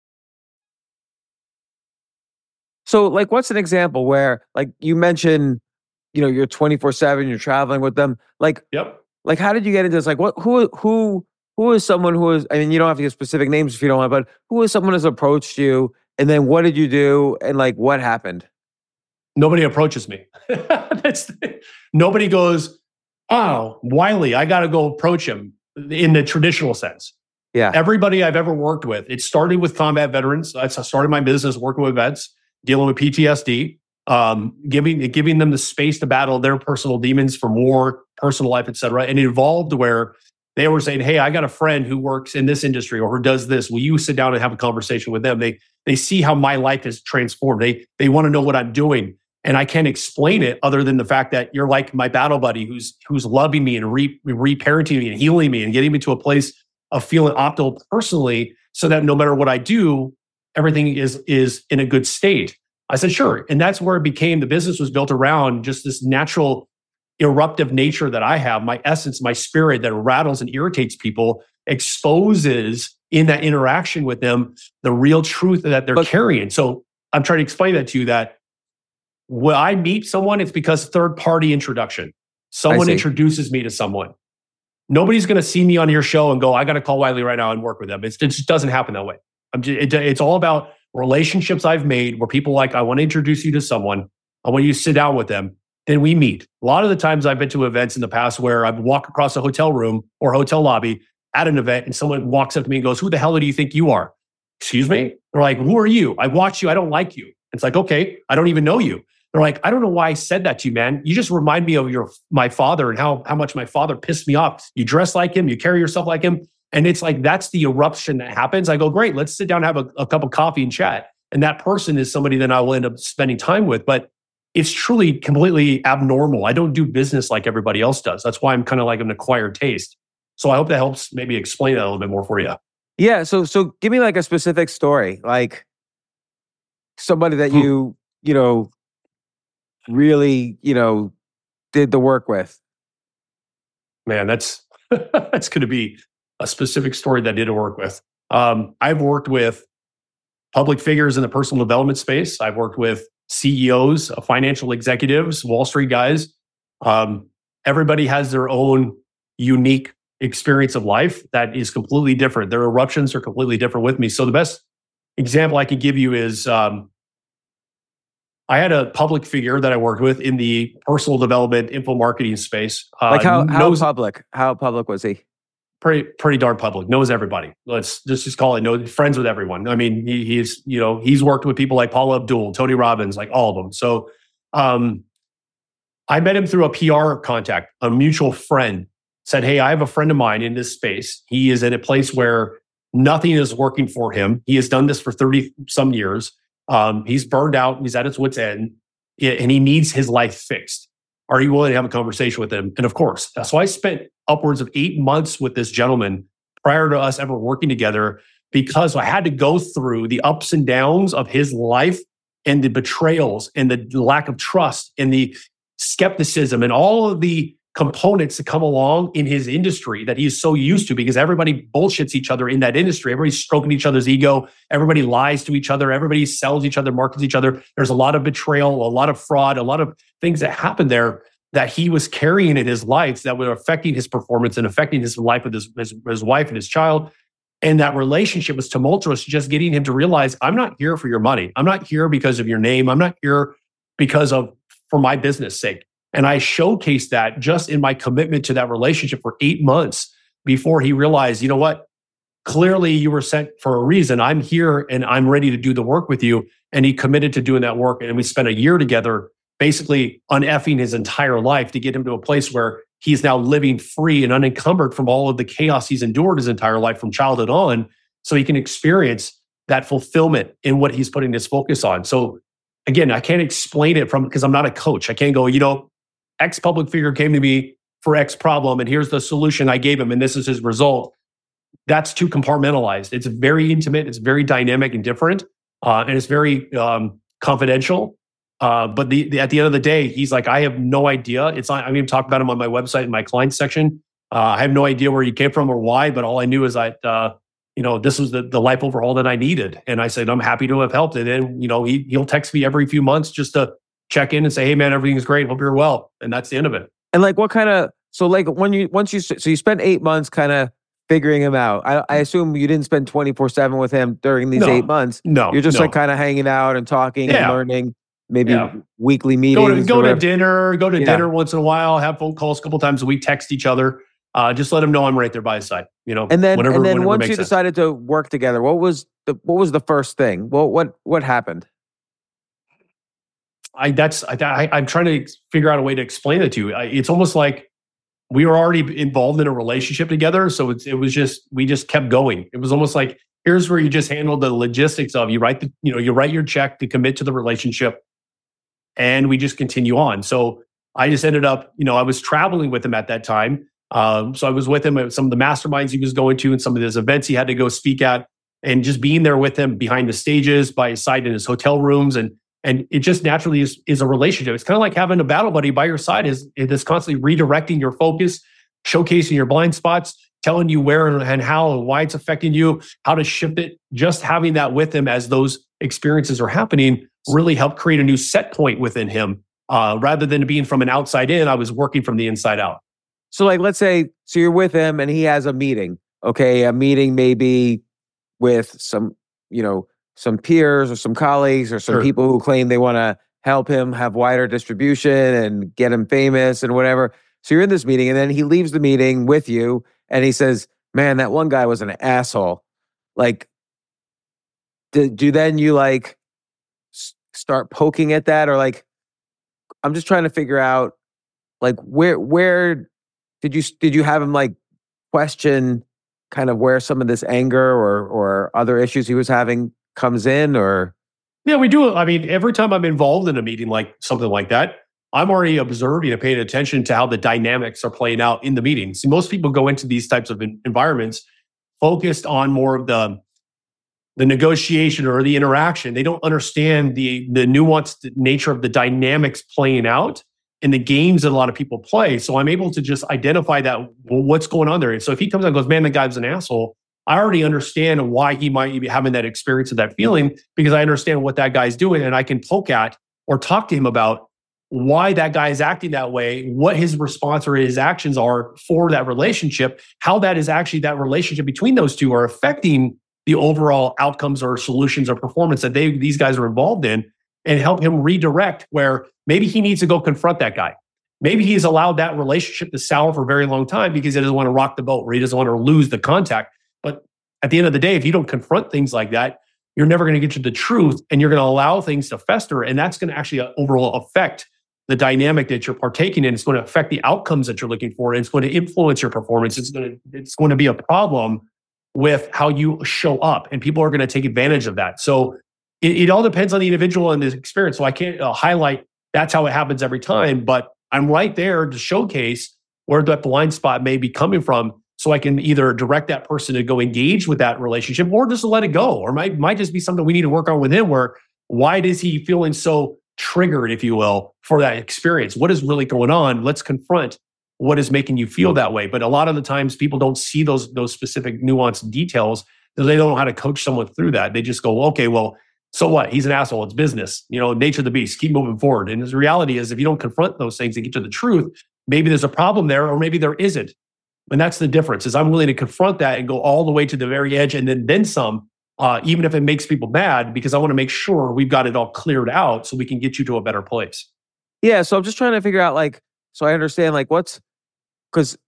So, like, what's an example where, like, you mentioned, you're 24/7, you're traveling with them. Like, Yep. Like, how did you get into this? Like, who who is someone who is, I mean, you don't have to give specific names if you don't want, but who is someone who's approached you? And then what did you do? And like, what happened? Nobody approaches me. Nobody goes, oh, Wiley, I got to go approach him in the traditional sense. Yeah. Everybody I've ever worked with, it started with combat veterans. I started my business working with vets, dealing with PTSD, giving them the space to battle their personal demons from war, personal life, et cetera. And it evolved where they were saying, hey, I got a friend who works in this industry or who does this. Will you sit down and have a conversation with them? They see how my life has transformed. They want to know what I'm doing. And I can't explain it other than the fact that you're like my battle buddy who's loving me and reparenting me and healing me and getting me to a place of feeling optimal personally so that no matter what I do, everything is in a good state. I said, sure. And that's where it became, the business was built around just this natural eruptive nature that I have, my essence, my spirit that rattles and irritates people, exposes in that interaction with them the real truth that they're carrying. So I'm trying to explain that to you that when I meet someone, it's because third-party introduction. Someone introduces me to someone. Nobody's going to see me on your show and go, I got to call Wiley right now and work with them. It just doesn't happen that way. It's all about relationships I've made where people like, I want to introduce you to someone. I want you to sit down with them. Then we meet. A lot of the times I've been to events in the past where I've walked across a hotel room or hotel lobby at an event and someone walks up to me and goes, who the hell do you think you are? Excuse me? They're like, who are you? I watched you. I don't like you. It's like, okay, I don't even know you. They're like, I don't know why I said that to you, man. You just remind me of my father and how much my father pissed me off. You dress like him. You carry yourself like him. And it's like, that's the eruption that happens. I go, great, let's sit down and have a cup of coffee and chat. And that person is somebody that I will end up spending time with. But it's truly completely abnormal. I don't do business like everybody else does. That's why I'm kind of like an acquired taste. So I hope that helps maybe explain that a little bit more for you. Yeah. So give me like a specific story, like somebody that you really, did the work with. Man, that's going to be a specific story that I did work with. I've worked with public figures in the personal development space. I've worked with CEOs, financial executives, Wall Street guys. Everybody has their own unique experience of life that is completely different. Their eruptions are completely different with me. So the best example I could give you is I had a public figure that I worked with in the personal development info marketing space. Like how public? How public was he? Pretty darn public. Knows everybody. Let's just call it. Friends with everyone. I mean, he's worked with people like Paula Abdul, Tony Robbins, like all of them. So I met him through a PR contact. A mutual friend said, "Hey, I have a friend of mine in this space. He is in a place where nothing is working for him. He has done this for 30 some years. He's burned out. He's at his wit's end, and he needs his life fixed. Are you willing to have a conversation with him?" And of course, so I spent upwards of 8 months with this gentleman prior to us ever working together, because I had to go through the ups and downs of his life and the betrayals and the lack of trust and the skepticism and all of the components that come along in his industry that he's so used to, because everybody bullshits each other in that industry. Everybody's stroking each other's ego. Everybody lies to each other. Everybody sells each other, markets each other. There's a lot of betrayal, a lot of fraud, a lot of things that happen there that he was carrying in his life that were affecting his performance and affecting his life with his wife and his child. And that relationship was tumultuous, just getting him to realize, I'm not here for your money. I'm not here because of your name. I'm not here for my business sake. And I showcased that just in my commitment to that relationship for 8 months before he realized, you know what? Clearly you were sent for a reason. I'm here and I'm ready to do the work with you. And he committed to doing that work. And we spent a year together, basically un-effing his entire life to get him to a place where he's now living free and unencumbered from all of the chaos he's endured his entire life from childhood on, so he can experience that fulfillment in what he's putting his focus on. So again, I can't explain it because I'm not a coach. I can't go, X public figure came to me for X problem, and here's the solution I gave him, and this is his result. That's too compartmentalized. It's very intimate. It's very dynamic and different, and it's very confidential. But at the end of the day, he's like, I have no idea. I'm going to talk about him on my website in my client section. I have no idea where he came from or why, but all I knew is that this was the life overhaul that I needed. And I said, I'm happy to have helped. And then he'll text me every few months just to check in and say, hey man, everything's great. Hope you're well. And that's the end of it. And like, what kind of, so like so you spent 8 months kind of figuring him out. I assume you didn't spend 24/7 with him during these 8 months. No, you're just like kind of hanging out and talking and learning. Maybe weekly meetings. Go to dinner once in a while. Have phone calls a couple times a week. Text each other. Just let him know I'm right there by his side. And then once you decided to work together, what was the first thing? What happened? I'm trying to figure out a way to explain it to you. It's almost like we were already involved in a relationship together, so we just kept going. It was almost like, here's where you just handle the logistics of you write your check to commit to the relationship, and we just continue on. So I just ended up, I was traveling with him at that time. So I was with him at some of the masterminds he was going to and some of his events he had to go speak at, and just being there with him behind the stages, by his side in his hotel rooms. And it just naturally is a relationship. It's kind of like having a battle buddy by your side is constantly redirecting your focus, showcasing your blind spots, telling you where and how and why it's affecting you, how to shift it. Just having that with him as those experiences are happening really helped create a new set point within him. Rather than being from an outside in, I was working from the inside out. So like, let's say, so you're with him and he has a meeting. Okay, a meeting maybe with some peers or some colleagues or some people who claim they want to help him have wider distribution and get him famous and whatever. So you're in this meeting, and then he leaves the meeting with you and he says, man, that one guy was an asshole. Like, do then you like start poking at that? Or like, I'm just trying to figure out like where did you have him like question kind of where some of this anger or other issues he was having comes in? Or yeah, we do. I mean, every time I'm involved in a meeting like something like that, I'm already observing and paying attention to how the dynamics are playing out in the meeting. See, most people go into these types of environments focused on more of the negotiation or the interaction. They don't understand the nuanced nature of the dynamics playing out in the games that a lot of people play. So I'm able to just identify that, well, what's going on there. And so if he comes out and goes, man, the guy's an asshole, I already understand why he might be having that experience of that feeling, because I understand what that guy's doing, and I can poke at or talk to him about why that guy is acting that way, what his response or his actions are for that relationship, how that is actually that relationship between those two are affecting the overall outcomes or solutions or performance that these guys are involved in, and help him redirect where maybe he needs to go confront that guy. Maybe he's allowed that relationship to sour for a very long time because he doesn't want to rock the boat or he doesn't want to lose the contact. But at the end of the day, if you don't confront things like that, you're never going to get to the truth, and you're going to allow things to fester. And that's going to actually overall affect the dynamic that you're partaking in. It's going to affect the outcomes that you're looking for. And it's going to influence your performance. It's going to be a problem with how you show up, and people are going to take advantage of that. So it all depends on the individual and the experience. So I can't highlight that's how it happens every time, but I'm right there to showcase where that blind spot may be coming from, so I can either direct that person to go engage with that relationship or just to let it go. Or might just be something we need to work on with him, where why is he feeling so triggered, if you will, for that experience? What is really going on? Let's confront what is making you feel that way. But a lot of the times people don't see those specific nuanced details, because they don't know how to coach someone through that. They just go, okay, well, so what? He's an asshole. It's business. Nature of the beast. Keep moving forward. And the reality is, if you don't confront those things and get to the truth, maybe there's a problem there, or maybe there isn't. And that's the difference, is I'm willing to confront that and go all the way to the very edge and then some, even if it makes people mad, because I want to make sure we've got it all cleared out so we can get you to a better place. Yeah. So I'm just trying to figure out, like, so I understand, like, because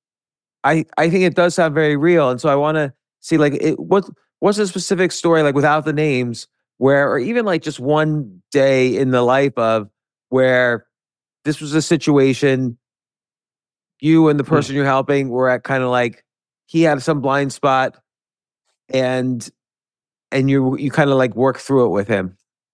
I think it does sound very real. And so I want to see, like, what's a specific story, like, without the names, where, or even like just one day in the life of where this was a situation you and the person you're helping were at, kind of like, he had some blind spot and you kind of like work through it with him.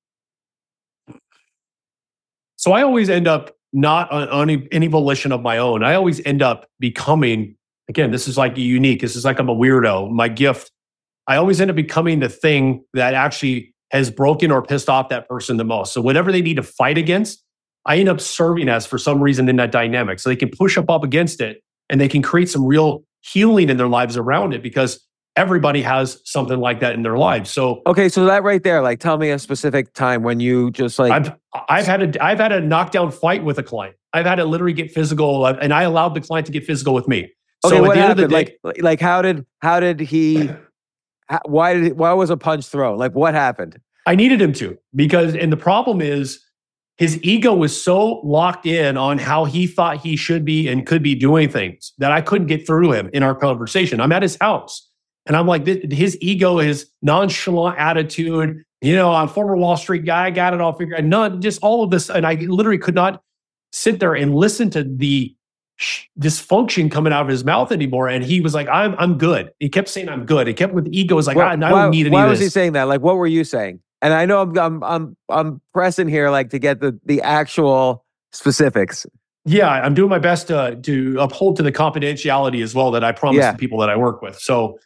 So I always end up not on any volition of my own. I always end up becoming, again, this is like unique. This is like I'm a weirdo. My gift, I always end up becoming the thing that actually has broken or pissed off that person the most. So whatever they need to fight against, I end up serving as, for some reason, in that dynamic. So they can push up against it, and they can create some real healing in their lives around it, because everybody has something like that in their lives. So okay, so that right there, like, tell me a specific time when you just like I've had a knockdown fight with a client. I've had to literally get physical, and I allowed the client to get physical with me. Okay, So at what the end of the happened? day, Like how did he? Why was a punch thrown? Like what happened? I needed him to, and the problem is his ego was so locked in on how he thought he should be and could be doing things that I couldn't get through to him in our conversation. I'm at his house and I'm like, his ego, his nonchalant attitude, I'm a former Wall Street guy, I got it all figured out. None, just all of this. And I literally could not sit there and listen to the dysfunction coming out of his mouth anymore. And he was like, I'm good. He kept saying, I'm good. He kept with ego. Was like, I don't need any of this. Why was he saying that? Like, what were you saying? And I know I'm pressing here, like to get the actual specifics. Yeah, I'm doing my best to uphold to the confidentiality as well that I promised the people that I work with. So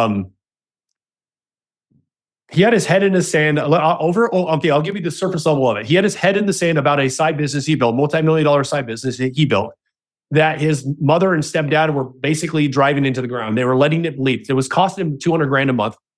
he had his head in the sand I'll give you the surface level of it. He had his head in the sand about a side business he built, multi-million-dollar side business he built, that his mother and stepdad were basically driving into the ground. They were letting it bleed. It was costing him $200,000 a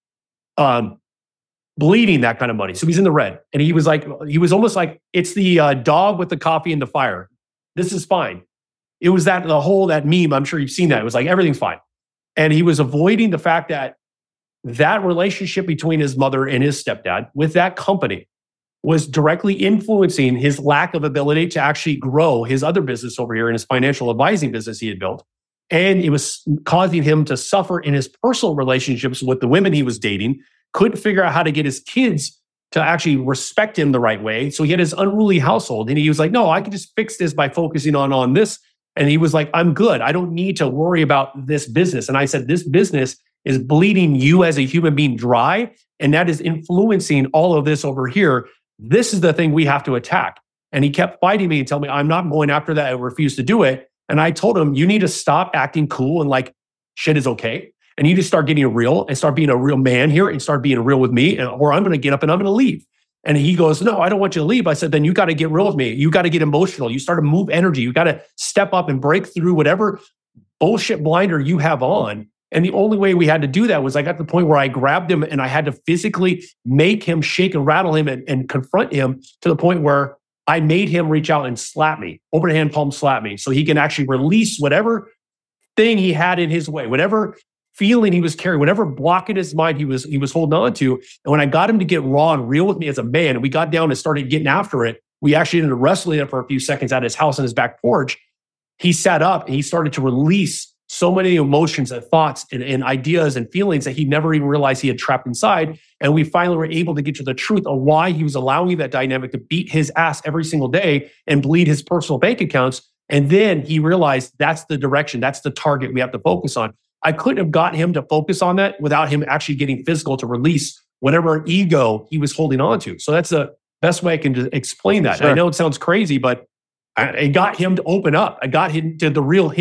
month. Bleeding that kind of money. So he's in the red. And he was almost like, it's the dog with the coffee in the fire. This is fine. It was that meme, I'm sure you've seen that. It was like, everything's fine. And he was avoiding the fact that relationship between his mother and his stepdad with that company was directly influencing his lack of ability to actually grow his other business over here in his financial advising business he had built. And it was causing him to suffer in his personal relationships with the women he was dating. Couldn't figure out how to get his kids to actually respect him the right way. So he had his unruly household. And he was like, no, I can just fix this by focusing on this. And he was like, I'm good. I don't need to worry about this business. And I said, this business is bleeding you as a human being dry. And that is influencing all of this over here. This is the thing we have to attack. And he kept fighting me and telling me, I'm not going after that. I refuse to do it. And I told him, you need to stop acting cool and like shit is okay. And you need to start getting real and start being a real man here and start being real with me, or I'm going to get up and I'm going to leave. And he goes, no, I don't want you to leave. I said, then you got to get real with me. You got to get emotional. You start to move energy. You got to step up and break through whatever bullshit blinder you have on. And the only way we had to do that was I got to the point where I grabbed him and I had to physically make him shake and rattle him and confront him to the point where I made him reach out and slap me, overhand palm slap me, so he can actually release whatever thing he had in his way, whatever feeling he was carrying, whatever block in his mind he was holding on to. And when I got him to get raw and real with me as a man, and we got down and started getting after it, we actually ended up wrestling it for a few seconds at his house on his back porch. He sat up and he started to release so many emotions and thoughts and ideas and feelings that he never even realized he had trapped inside. And we finally were able to get to the truth of why he was allowing that dynamic to beat his ass every single day and bleed his personal bank accounts. And then he realized that's the direction, that's the target we have to focus on. I couldn't have got him to focus on that without him actually getting physical to release whatever ego he was holding on to. So that's the best way I can explain that. Sure. I know it sounds crazy, but I got him to open up. I got him to the real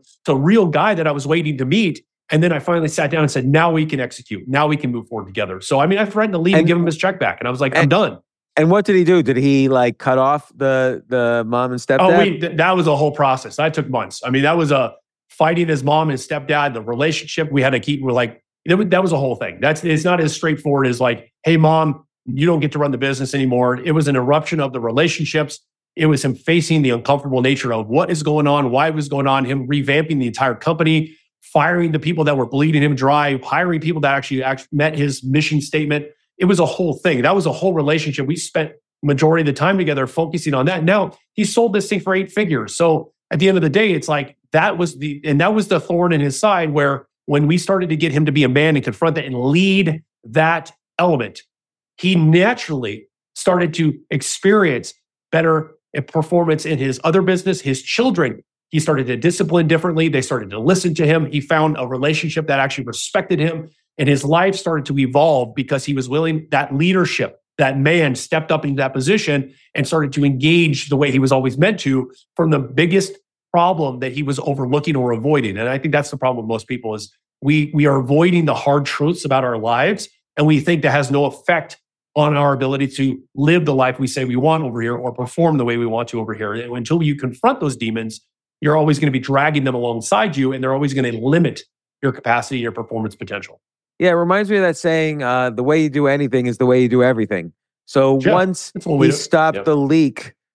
guy that I was waiting to meet. And then I finally sat down and said, now we can execute. Now we can move forward together. So, I mean, I threatened to leave and give him his check back. And I was like, I'm done. And what did he do? Did he like cut off the mom and stepdad? Oh, that was a whole process. That took months. I mean, that was fighting his mom and stepdad, the relationship we had to keep. That was a whole thing. It's not as straightforward as like, hey, mom, you don't get to run the business anymore. It was an eruption of the relationships. It was him facing the uncomfortable nature of what is going on, why it was going on, him revamping the entire company, firing the people that were bleeding him dry, hiring people that actually met his mission statement. It was a whole thing. That was a whole relationship. We spent majority of the time together focusing on that. Now he sold this thing for 8 figures. So at the end of the day, it's like that was the thorn in his side, where when we started to get him to be a man and confront that and lead that element, he naturally started to experience better performance in his other business. His children, he started to discipline differently. They started to listen to him. He found a relationship that actually respected him, and his life started to evolve because he was willing. That leadership, that man stepped up into that position and started to engage the way he was always meant to from the biggest problem that he was overlooking or avoiding. And I think that's the problem with most people is we are avoiding the hard truths about our lives, and we think that has no effect on our ability to live the life we say we want over here or perform the way we want to over here. And until you confront those demons, you're always going to be dragging them alongside you, and they're always going to limit your capacity, your performance potential. Yeah, it reminds me of that saying, the way you do anything is the way you do everything. So once he stopped the leak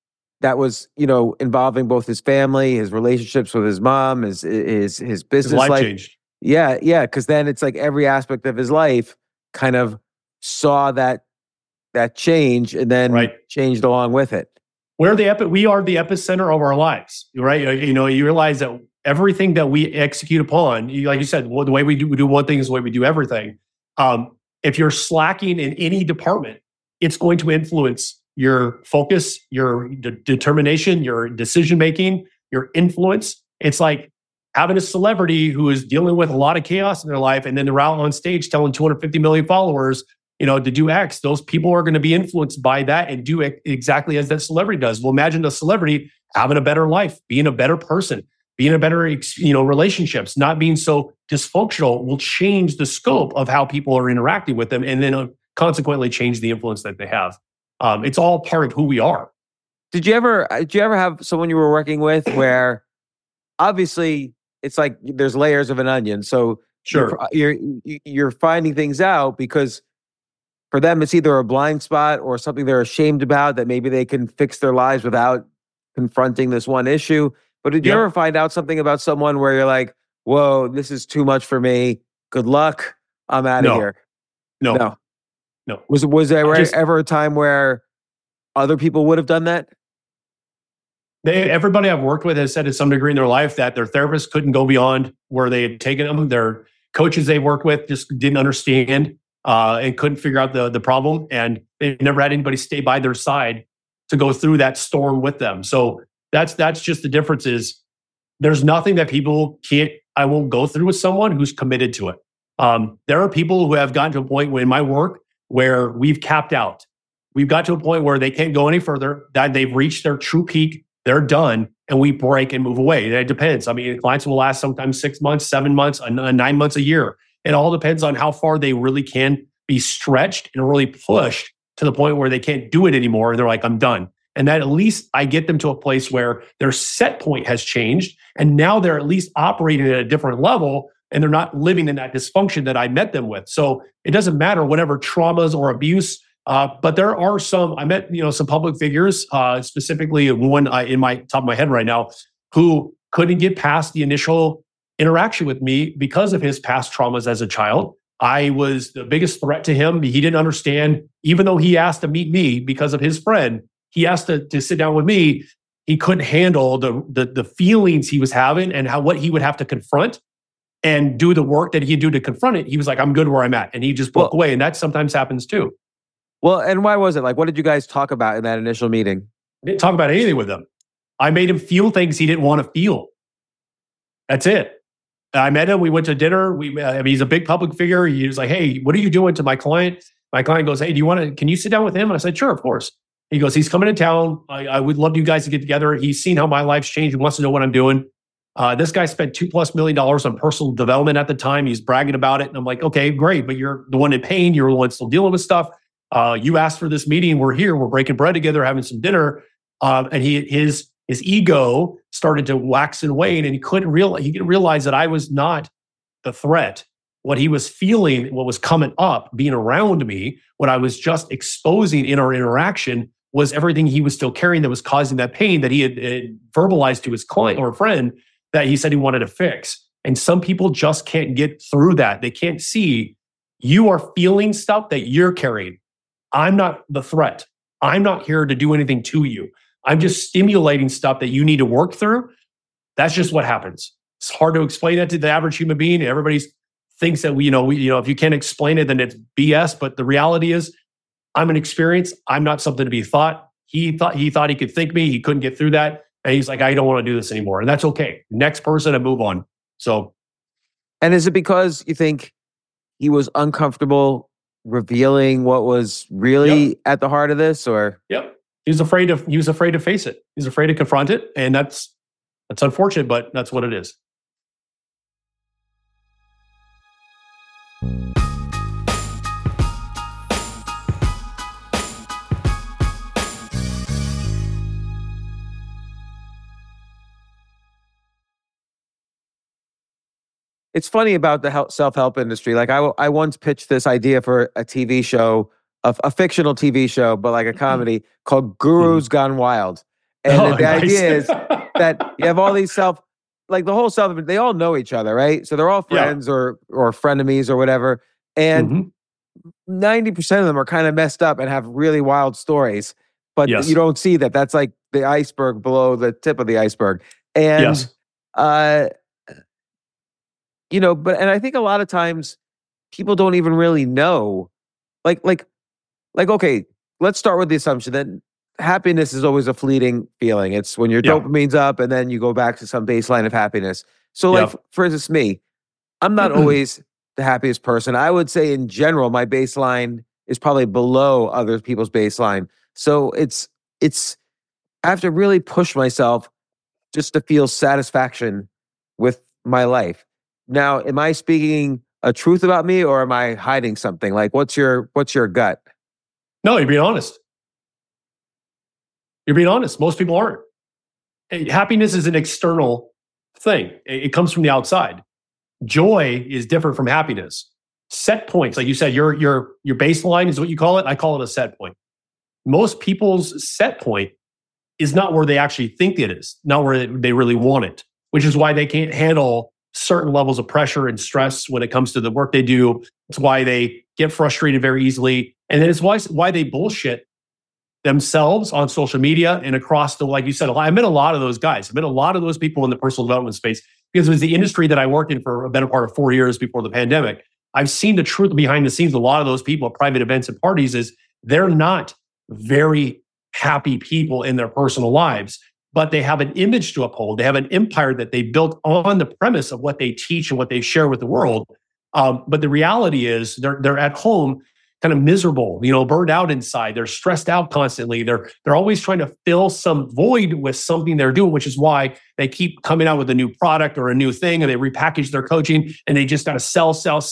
that was, involving both his family, his relationships with his mom, his His business life life. changed. Yeah, yeah. Because then it's like every aspect of his life kind of saw that change and then Right. changed along with it. We are the epicenter of our lives, right? You realize that everything that we execute upon, like you said, the way we do one thing is the way we do everything. If you're slacking in any department, it's going to influence your focus, your determination, your decision making, your influence. It's like having a celebrity who is dealing with a lot of chaos in their life, and then they're out on stage telling 250 million followers, to do X. Those people are going to be influenced by that and do exactly as that celebrity does. Well, imagine a celebrity having a better life, being a better person, being a better, relationships, not being so dysfunctional will change the scope of how people are interacting with them, and then consequently change the influence that they have. It's all part of who we are. Did you ever have someone you were working with where obviously it's like there's layers of an onion. So Sure. you're finding things out because for them it's either a blind spot or something they're ashamed about that maybe they can fix their lives without confronting this one issue. But did you Yep. ever find out something about someone where you're like, whoa, this is too much for me. Good luck. I'm out of No. here. No. Was there I just- ever a time where other people would have done that? Everybody I've worked with has said to some degree in their life that their therapist couldn't go beyond where they had taken them. Their coaches they worked with just didn't understand and couldn't figure out the problem. And they never had anybody stay by their side to go through that storm with them. So that's just the difference is there's nothing that people I won't go through with someone who's committed to it. There are people who have gotten to a point in my work where we've capped out. We've got to a point where they can't go any further, that they've reached their true peak, they're done, and we break and move away. It depends. I mean, clients will last sometimes 6 months, 7 months, 9 months, a year. It all depends on how far they really can be stretched and really pushed to the point where they can't do it anymore. And they're like, I'm done. And that at least I get them to a place where their set point has changed. And now they're at least operating at a different level and they're not living in that dysfunction that I met them with. So it doesn't matter whatever traumas or abuse. But there are I met some public figures, specifically one in my top of my head right now, who couldn't get past the initial interaction with me because of his past traumas as a child. I was the biggest threat to him. He didn't understand, even though he asked to meet me because of his friend, he asked to sit down with me. He couldn't handle the feelings he was having and what he would have to confront and do the work that he'd do to confront it. He was like, I'm good where I'm at. And he just broke away. And that sometimes happens too. Well, and why was it? Like, what did you guys talk about in that initial meeting? I didn't talk about anything with him. I made him feel things he didn't want to feel. That's it. I met him. We went to dinner. He's a big public figure. He was like, hey, what are you doing to my client? My client goes, hey, can you sit down with him? And I said, sure, of course. He goes, he's coming to town. I would love you guys to get together. He's seen how my life's changed. He wants to know what I'm doing. This guy spent $2+ million on personal development at the time. He's bragging about it. And I'm like, okay, great. But you're the one in pain. You're the one still dealing with stuff. You asked for this meeting. We're here. We're breaking bread together, having some dinner. And his ego started to wax and wane, and he didn't realize that I was not the threat. What he was feeling, what was coming up, being around me, what I was just exposing in our interaction was everything he was still carrying that was causing that pain that he had verbalized to his client or friend that he said he wanted to fix. And some people just can't get through that. They can't see you are feeling stuff that you're carrying. I'm not the threat. I'm not here to do anything to you. I'm just stimulating stuff that you need to work through. That's just what happens. It's hard to explain that to the average human being. Everybody thinks that if you can't explain it, then it's BS. But the reality is, I'm an experience. I'm not something to be thought. He thought he could think me. He couldn't get through that, and he's like, I don't want to do this anymore. And that's okay. Next person and move on. So, and is it because you think he was uncomfortable revealing what was really at the heart of this, or? Yep. He was afraid to face it. He's afraid to confront it. And that's unfortunate, but that's what it is. It's funny about the self-help industry. Like I once pitched this idea for a TV show, a fictional TV show, but like a comedy called Gurus Gone Wild. And the nice. idea is that you have all these like the whole they all know each other, right? So they're all friends or frenemies or whatever. And 90% of them are kind of messed up and have really wild stories. But you don't see that. That's like the iceberg below the tip of the iceberg. And, you know, and I think a lot of times people don't even really know, like, okay, let's start with the assumption that happiness is always a fleeting feeling. It's when your dopamine's up and then you go back to some baseline of happiness. So like, for instance, me, I'm not always the happiest person. I would say in general, my baseline is probably below other people's baseline. So it's, I have to really push myself just to feel satisfaction with my life. Now, am I speaking a truth about me or am I hiding something? Like, what's your gut? No, you're being honest. You're being honest. Most people aren't. Happiness is an external thing. It comes from the outside. Joy is different from happiness. Set points, like you said, your baseline is what you call it. I call it a set point. Most people's set point is not where they actually think it is, not where they really want it, which is why they can't handle certain levels of pressure and stress when it comes to the work they do. It's why they get frustrated very easily. And then it's why they bullshit themselves on social media and across the, like you said, I met a lot of those guys. I met a lot of those people in the personal development space because it was the industry that I worked in for a better part of 4 years before the pandemic. I've seen the truth behind the scenes. A lot of those people at private events and parties is they're not very happy people in their personal lives, but they have an image to uphold. They have an empire that they built on the premise of what they teach and what they share with the world. But the reality is they're at home kind of miserable, burned out inside. They're stressed out constantly. They're always trying to fill some void with something they're doing, which is why they keep coming out with a new product or a new thing, and they repackage their coaching, and they just got to sell,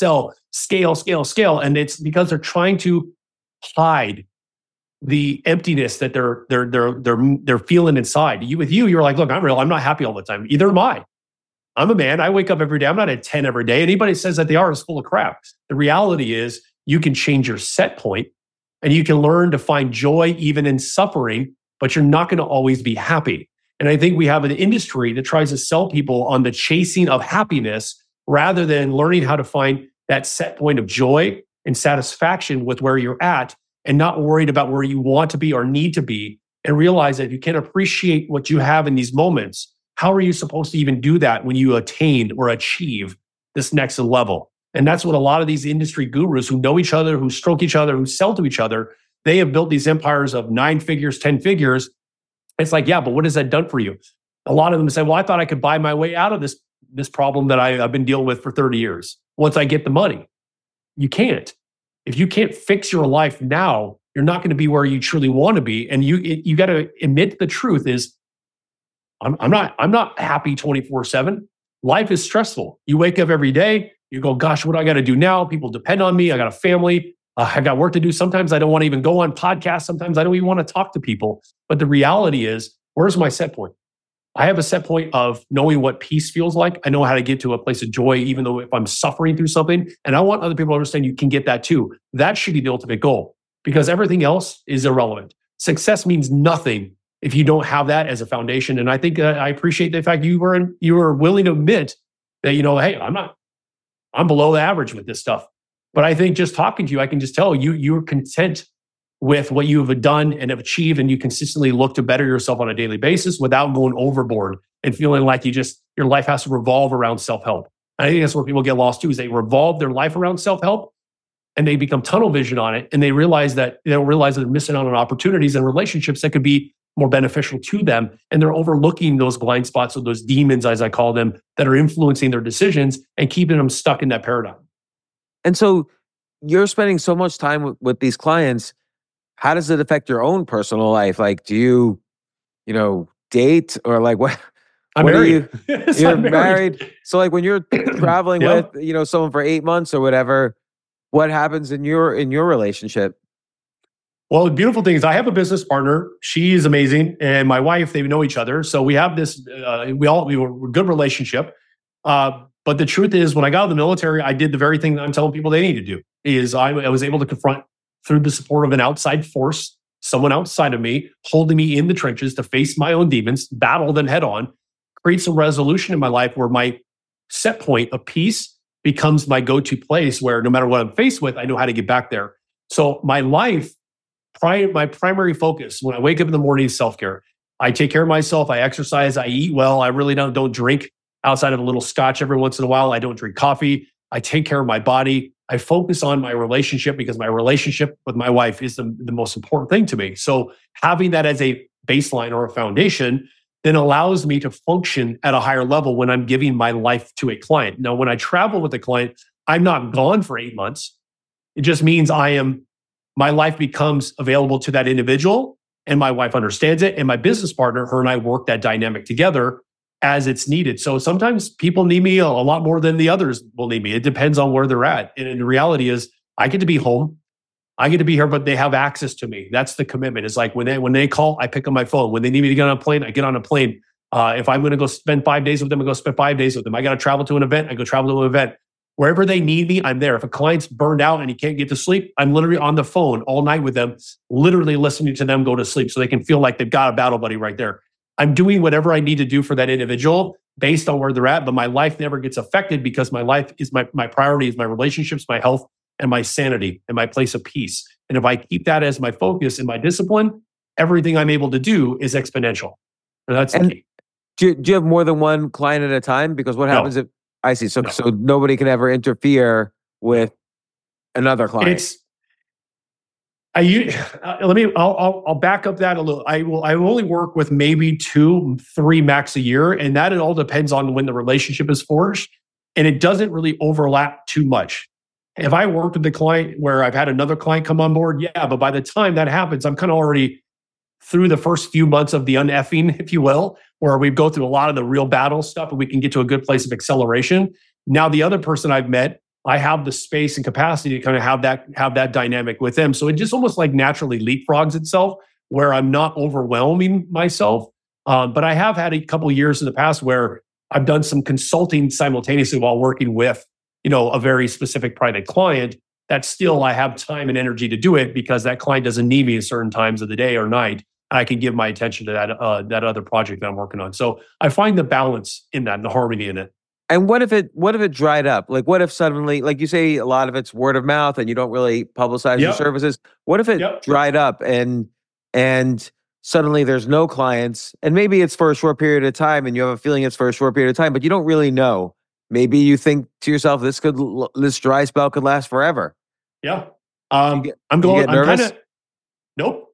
scale. And it's because they're trying to hide the emptiness that they're feeling inside. You're like, look, I'm not happy all the time. Either am I. I'm a man. I wake up every day. I'm not at 10 every day. Anybody that says that they are is full of crap. The reality is you can change your set point and you can learn to find joy even in suffering, but you're not going to always be happy. And I think we have an industry that tries to sell people on the chasing of happiness rather than learning how to find that set point of joy and satisfaction with where you're at and not worried about where you want to be or need to be, and realize that if you can't appreciate what you have in these moments, how are you supposed to even do that when you attain or achieve this next level? And that's what a lot of these industry gurus who know each other, who stroke each other, who sell to each other, they have built these empires of 9 figures, 10 figures. It's like, yeah, but what has that done for you? A lot of them say, well, I thought I could buy my way out of this problem that I've been dealing with for 30 years once I get the money. You can't. If you can't fix your life now, you're not going to be where you truly want to be. And you got to admit the truth is, I'm not happy 24/7. Life is stressful. You wake up every day, you go, gosh, what do I got to do now? People depend on me. I got a family. I got work to do. Sometimes I don't want to even go on podcasts. Sometimes I don't even want to talk to people. But the reality is, where's my set point? I have a set point of knowing what peace feels like. I know how to get to a place of joy, even though if I'm suffering through something. And I want other people to understand you can get that too. That should be the ultimate goal because everything else is irrelevant. Success means nothing if you don't have that as a foundation. And I think I appreciate the fact you were willing to admit that, hey, I'm below the average with this stuff. But I think just talking to you, I can just tell you're content with what you have done and have achieved, and you consistently look to better yourself on a daily basis without going overboard and feeling like your life has to revolve around self-help. And I think that's where people get lost too, is they revolve their life around self-help and they become tunnel vision on it, and they don't realize that they're missing out on opportunities and relationships that could be more beneficial to them. And they're overlooking those blind spots or those demons, as I call them, that are influencing their decisions and keeping them stuck in that paradigm. And so you're spending so much time with these clients. How does it affect your own personal life? Like, do you, date or like what? I'm married. You're married. So like when you're traveling with, someone for 8 months or whatever, what happens in your relationship? Well, the beautiful thing is I have a business partner. She is amazing. And my wife, they know each other. So we have this, we were a good relationship. But the truth is when I got out of the military, I did the very thing that I'm telling people they need to do is I was able to confront through the support of an outside force, someone outside of me, holding me in the trenches to face my own demons, battle them head on, creates a resolution in my life where my set point of peace becomes my go-to place where no matter what I'm faced with, I know how to get back there. So my life, my primary focus when I wake up in the morning is self-care. I take care of myself. I exercise. I eat well. I really don't drink outside of a little scotch every once in a while. I don't drink coffee. I take care of my body. I focus on my relationship because my relationship with my wife is the most important thing to me. So having that as a baseline or a foundation then allows me to function at a higher level when I'm giving my life to a client. Now, when I travel with a client, I'm not gone for 8 months. It just means my life becomes available to that individual and my wife understands it. And my business partner, her and I work that dynamic together as it's needed. So sometimes people need me a lot more than the others will need me. It depends on where they're at. And the reality is I get to be home. I get to be here, but they have access to me. That's the commitment. It's like when they call, I pick up my phone. When they need me to get on a plane, I get on a plane. If I'm going to go spend 5 days with them, I go spend 5 days with them. I got to travel to an event, I go travel to an event. Wherever they need me, I'm there. If a client's burned out and he can't get to sleep, I'm literally on the phone all night with them, literally listening to them go to sleep so they can feel like they've got a battle buddy right there. I'm doing whatever I need to do for that individual based on where they're at, but my life never gets affected because my life is my priority is my relationships, my health, and my sanity and my place of peace. And if I keep that as my focus and my discipline, everything I'm able to do is exponential. And that's the key. Do you have more than one client at a time? Because what happens if I see? So nobody can ever interfere with another client. I'll back up that a little. I will only work with maybe 2, 3 max a year. And that it all depends on when the relationship is forged. And it doesn't really overlap too much. If I worked with the client where I've had another client come on board, yeah, but by the time that happens, I'm kind of already through the first few months of the uneffing, if you will, where we go through a lot of the real battle stuff and we can get to a good place of acceleration. Now, the other person I've met, I have the space and capacity to kind of have that dynamic with them. So it just almost like naturally leapfrogs itself where I'm not overwhelming myself. But I have had a couple of years in the past where I've done some consulting simultaneously while working with a very specific private client that still I have time and energy to do it because that client doesn't need me at certain times of the day or night. I can give my attention to that other project that I'm working on. So I find the balance in that and the harmony in it. And what if it dried up? Like what if suddenly, like you say, a lot of it's word of mouth and you don't really publicize your services. What if it dried up and suddenly there's no clients and maybe it's for a short period of time and you have a feeling it's for a short period of time, but you don't really know. Maybe you think to yourself, this dry spell could last forever. Yeah. I'm nervous. Nope.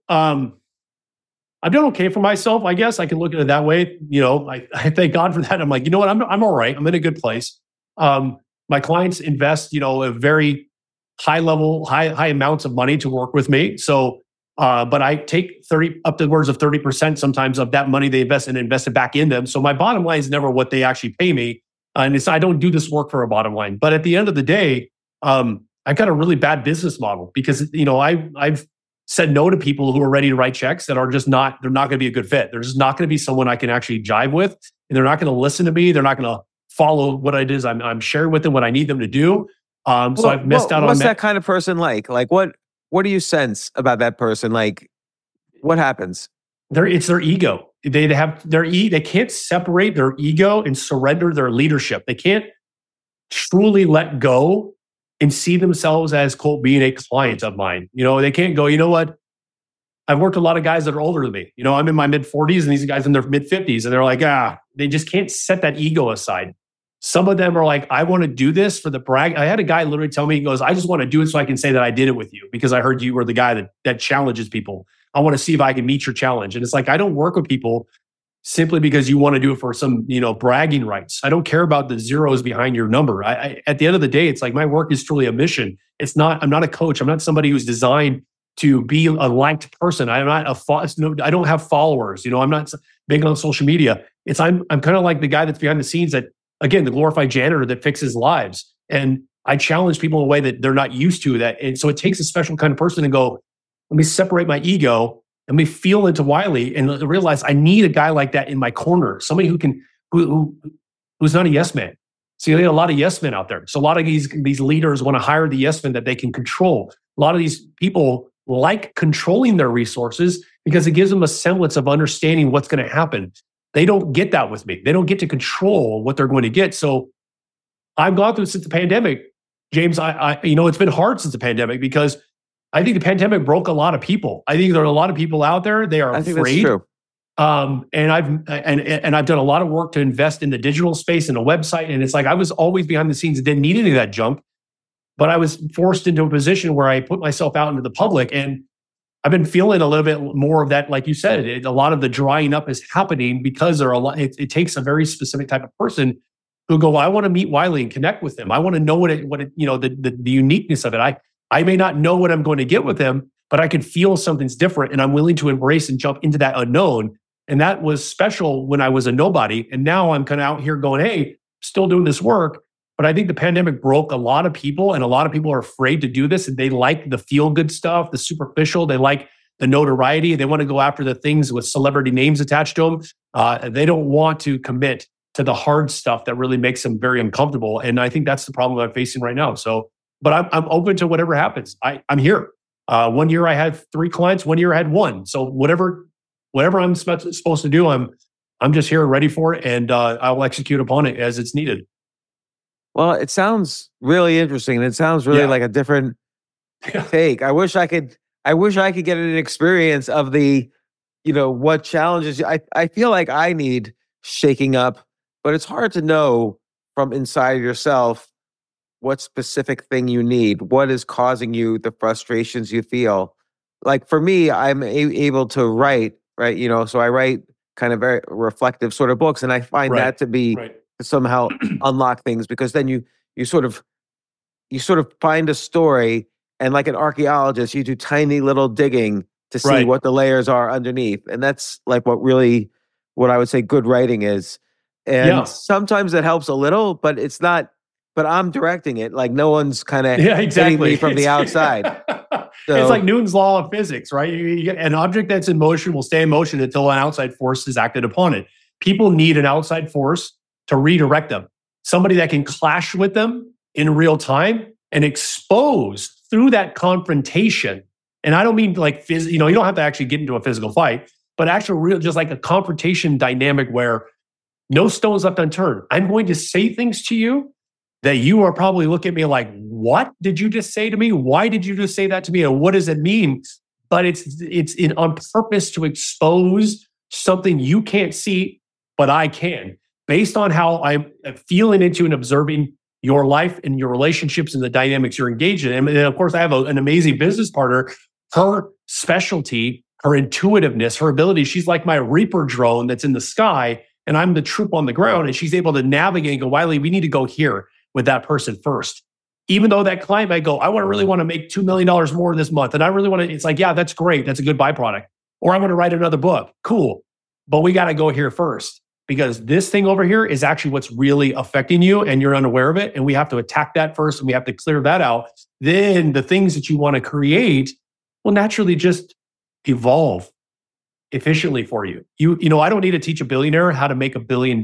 I've done okay for myself. I guess I can look at it that way. I thank God for that. I'm like, you know what? I'm all right. I'm in a good place. My clients invest, a very high level, high amounts of money to work with me. So, but I take upwards of 30% sometimes of that money they invest and invest it back in them. So my bottom line is never what they actually pay me. And I don't do this work for a bottom line. But at the end of the day, I've got a really bad business model because, I've said no to people who are ready to write checks that are they're not going to be a good fit. They're just not going to be someone I can actually jive with. And they're not going to listen to me. They're not going to follow what it is I'm sharing with them, what I need them to do. So I've missed out on that. What's that kind of person like? Like what do you sense about that person? Like what happens? It's their ego. They can't separate their ego and surrender their leadership. They can't truly let go and see themselves as, quote, being a client of mine. They can't go, you know what? I've worked with a lot of guys that are older than me. I'm in my mid-40s and these guys in their mid-50s. And they're like, they just can't set that ego aside. Some of them are like, I want to do this for the brag. I had a guy literally tell me, he goes, I just want to do it so I can say that I did it with you because I heard you were the guy that challenges people. I want to see if I can meet your challenge. And it's like, I don't work with people simply because you want to do it for some, bragging rights. I don't care about the zeros behind your number. At the end of the day, it's like my work is truly a mission. I'm not a coach. I'm not somebody who's designed to be a liked person. I don't have followers. I'm not big on social media. I'm kind of like the guy that's behind the scenes that, again, the glorified janitor that fixes lives. And I challenge people in a way that they're not used to that. And so it takes a special kind of person to go, let me separate my ego. Let me feel into Wiley and realize I need a guy like that in my corner. Somebody who's not a yes man. So you need a lot of yes men out there. So a lot of these leaders want to hire the yes men that they can control. A lot of these people like controlling their resources because it gives them a semblance of understanding what's going to happen. They don't get that with me. They don't get to control what they're going to get. So I've gone through since the pandemic, James. It's been hard since the pandemic because I think the pandemic broke a lot of people. I think there are a lot of people out there. They are afraid. That's true. And I've done a lot of work to invest in the digital space and a website. And it's like I was always behind the scenes and didn't need any of that junk. But I was forced into a position where I put myself out into the public, and I've been feeling a little bit more of that. Like you said, a lot of the drying up is happening because there are a lot. It takes a very specific type of person who go, well, I want to meet Wiley and connect with him. I want to know the uniqueness of it. I may not know what I'm going to get with him, but I can feel something's different, and I'm willing to embrace and jump into that unknown. And that was special when I was a nobody, and now I'm kind of out here going, hey, still doing this work. But I think the pandemic broke a lot of people, and a lot of people are afraid to do this. And they like the feel-good stuff, the superficial. They like the notoriety. They want to go after the things with celebrity names attached to them. They don't want to commit to the hard stuff that really makes them very uncomfortable. And I think that's the problem I'm facing right now. So, but I'm open to whatever happens. I'm here. 1 year I had 3 clients. 1 year I had 1. So whatever I'm supposed to do, I'm just here ready for it, and I'll execute upon it as it's needed. Well, it sounds really interesting. It sounds really like a different take. I wish I could get an experience of the, what challenges. I feel like I need shaking up, but it's hard to know from inside yourself what specific thing you need. What is causing you the frustrations you feel? Like for me, I'm able to write, right? So I write kind of very reflective sort of books, and I find that to be somehow unlock things, because then you sort of find a story, and like an archaeologist, you do tiny little digging to see what the layers are underneath. And that's like what I would say good writing is. And sometimes it helps a little, but it's not, but I'm directing it. Like no one's kind of hitting me from the outside. So, it's like Newton's law of physics, right? An object that's in motion will stay in motion until an outside force is acted upon it. People need an outside force to redirect them. Somebody that can clash with them in real time and expose through that confrontation. And I don't mean like, you don't have to actually get into a physical fight, but actually just like a confrontation dynamic where no stones left unturned. I'm going to say things to you that you are probably looking at me like, what did you just say to me? Why did you just say that to me? And what does it mean? But it's on purpose to expose something you can't see, but I can. Based on how I'm feeling into and observing your life and your relationships and the dynamics you're engaged in. And of course, I have an amazing business partner. Her specialty, her intuitiveness, her ability, she's like my Reaper drone that's in the sky, and I'm the troop on the ground, and she's able to navigate and go, Wiley, we need to go here with that person first. Even though that client might go, I really want to make $2 million more this month. And I really want to, it's like, yeah, that's great. That's a good byproduct. Or I want to write another book. Cool. But we got to go here first, because this thing over here is actually what's really affecting you and you're unaware of it. And we have to attack that first, and we have to clear that out. Then the things that you want to create will naturally just evolve efficiently for you. I don't need to teach a billionaire how to make $1 billion.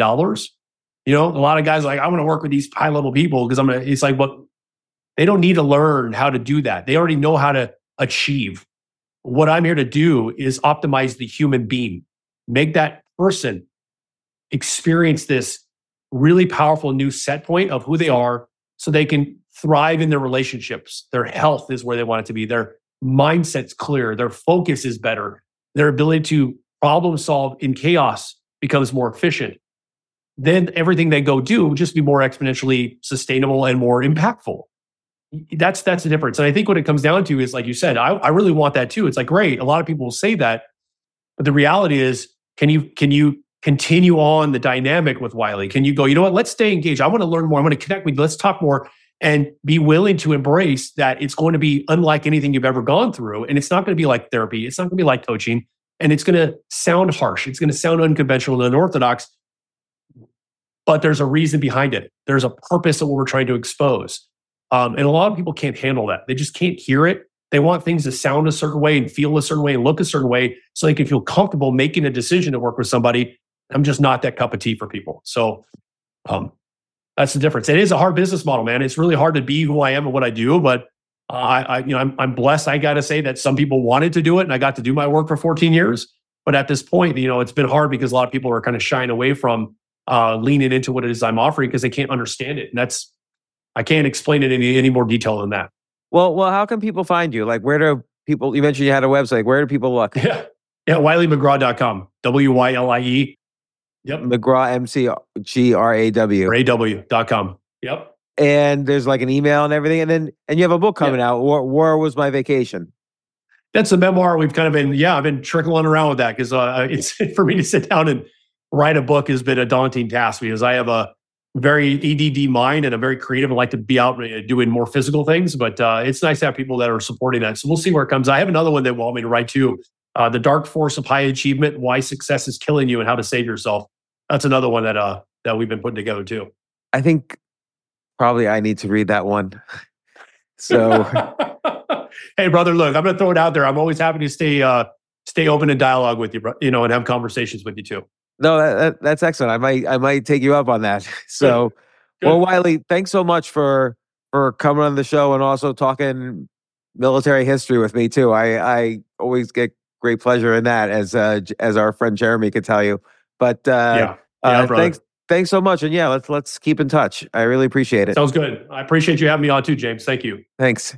A lot of guys are like, I want to work with these high level people because it's like, but they don't need to learn how to do that. They already know how to achieve. What I'm here to do is optimize the human being, make that person experience this really powerful new set point of who they are so they can thrive in their relationships. Their health is where they want it to be. Their mindset's clear. Their focus is better. Their ability to problem solve in chaos becomes more efficient. Then everything they go do will just be more exponentially sustainable and more impactful. That's the difference. And I think what it comes down to is, like you said, I really want that too. It's like, great. A lot of people will say that, but the reality is, can you continue on the dynamic with Wiley? Can you go, you know what, let's stay engaged. I want to learn more. I want to connect with you. Let's talk more, and be willing to embrace that it's going to be unlike anything you've ever gone through. And it's not going to be like therapy. It's not going to be like coaching. And it's going to sound harsh. It's going to sound unconventional and unorthodox, but there's a reason behind it. There's a purpose of what we're trying to expose. And a lot of people can't handle that. They just can't hear it. They want things to sound a certain way and feel a certain way and look a certain way so they can feel comfortable making a decision to work with somebody. I'm just not that cup of tea for people. So that's the difference. It is a hard business model, man. It's really hard to be who I am and what I do, but I'm blessed. I got to say that some people wanted to do it, and I got to do my work for 14 years. But at this point, it's been hard because a lot of people are kind of shying away from leaning into what it is I'm offering because they can't understand it. And I can't explain it any more detail than that. Well, how can people find you? Like, where do people? You mentioned you had a website. Where do people look? Yeah, WileyMcGraw.com. WYLIE. Yep. McGraw, MCGRAW. RAW.com. Yep. And there's like an email and everything. And you have a book coming out. War Was My Vacation. That's a memoir. We've kind of been, I've been trickling around with that because it's for me to sit down and write a book has been a daunting task because I have a very EDD mind and I'm very creative and like to be out doing more physical things. But it's nice to have people that are supporting that. So we'll see where it comes. I have another one they want me to write too. The Dark Force of High Achievement, Why Success is Killing You and How to Save Yourself. That's another one that we've been putting together too. I think probably I need to read that one. So, hey, brother, look, I'm going to throw it out there. I'm always happy to stay open and dialogue with you, and have conversations with you too. No, that's excellent. I might take you up on that. So, Good. Well, Wiley, thanks so much for coming on the show and also talking military history with me too. I always get great pleasure in that, as our friend Jeremy could tell you. But thanks so much, and let's keep in touch. I really appreciate it. Sounds good. I appreciate you having me on too, James. Thank you. Thanks.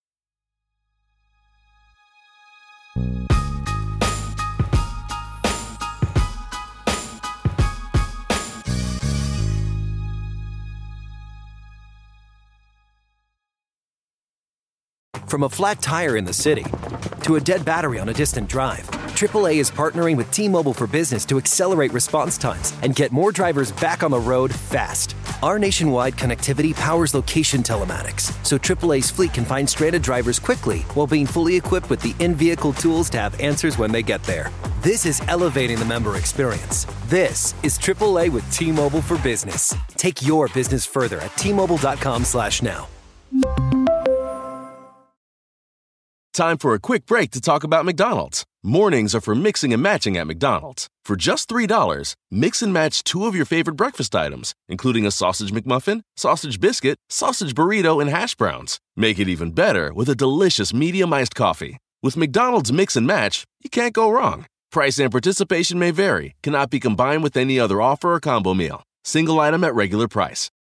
From a flat tire in the city to a dead battery on a distant drive, AAA is partnering with T-Mobile for Business to accelerate response times and get more drivers back on the road fast. Our nationwide connectivity powers location telematics, so AAA's fleet can find stranded drivers quickly while being fully equipped with the in-vehicle tools to have answers when they get there. This is elevating the member experience. This is AAA with T-Mobile for Business. Take your business further at T-Mobile.com/now. Time for a quick break to talk about McDonald's. Mornings are for mixing and matching at McDonald's. For just $3, mix and match 2 of your favorite breakfast items, including a sausage McMuffin, sausage biscuit, sausage burrito, and hash browns. Make it even better with a delicious medium-iced coffee. With McDonald's Mix and Match, you can't go wrong. Price and participation may vary, cannot be combined with any other offer or combo meal. Single item at regular price.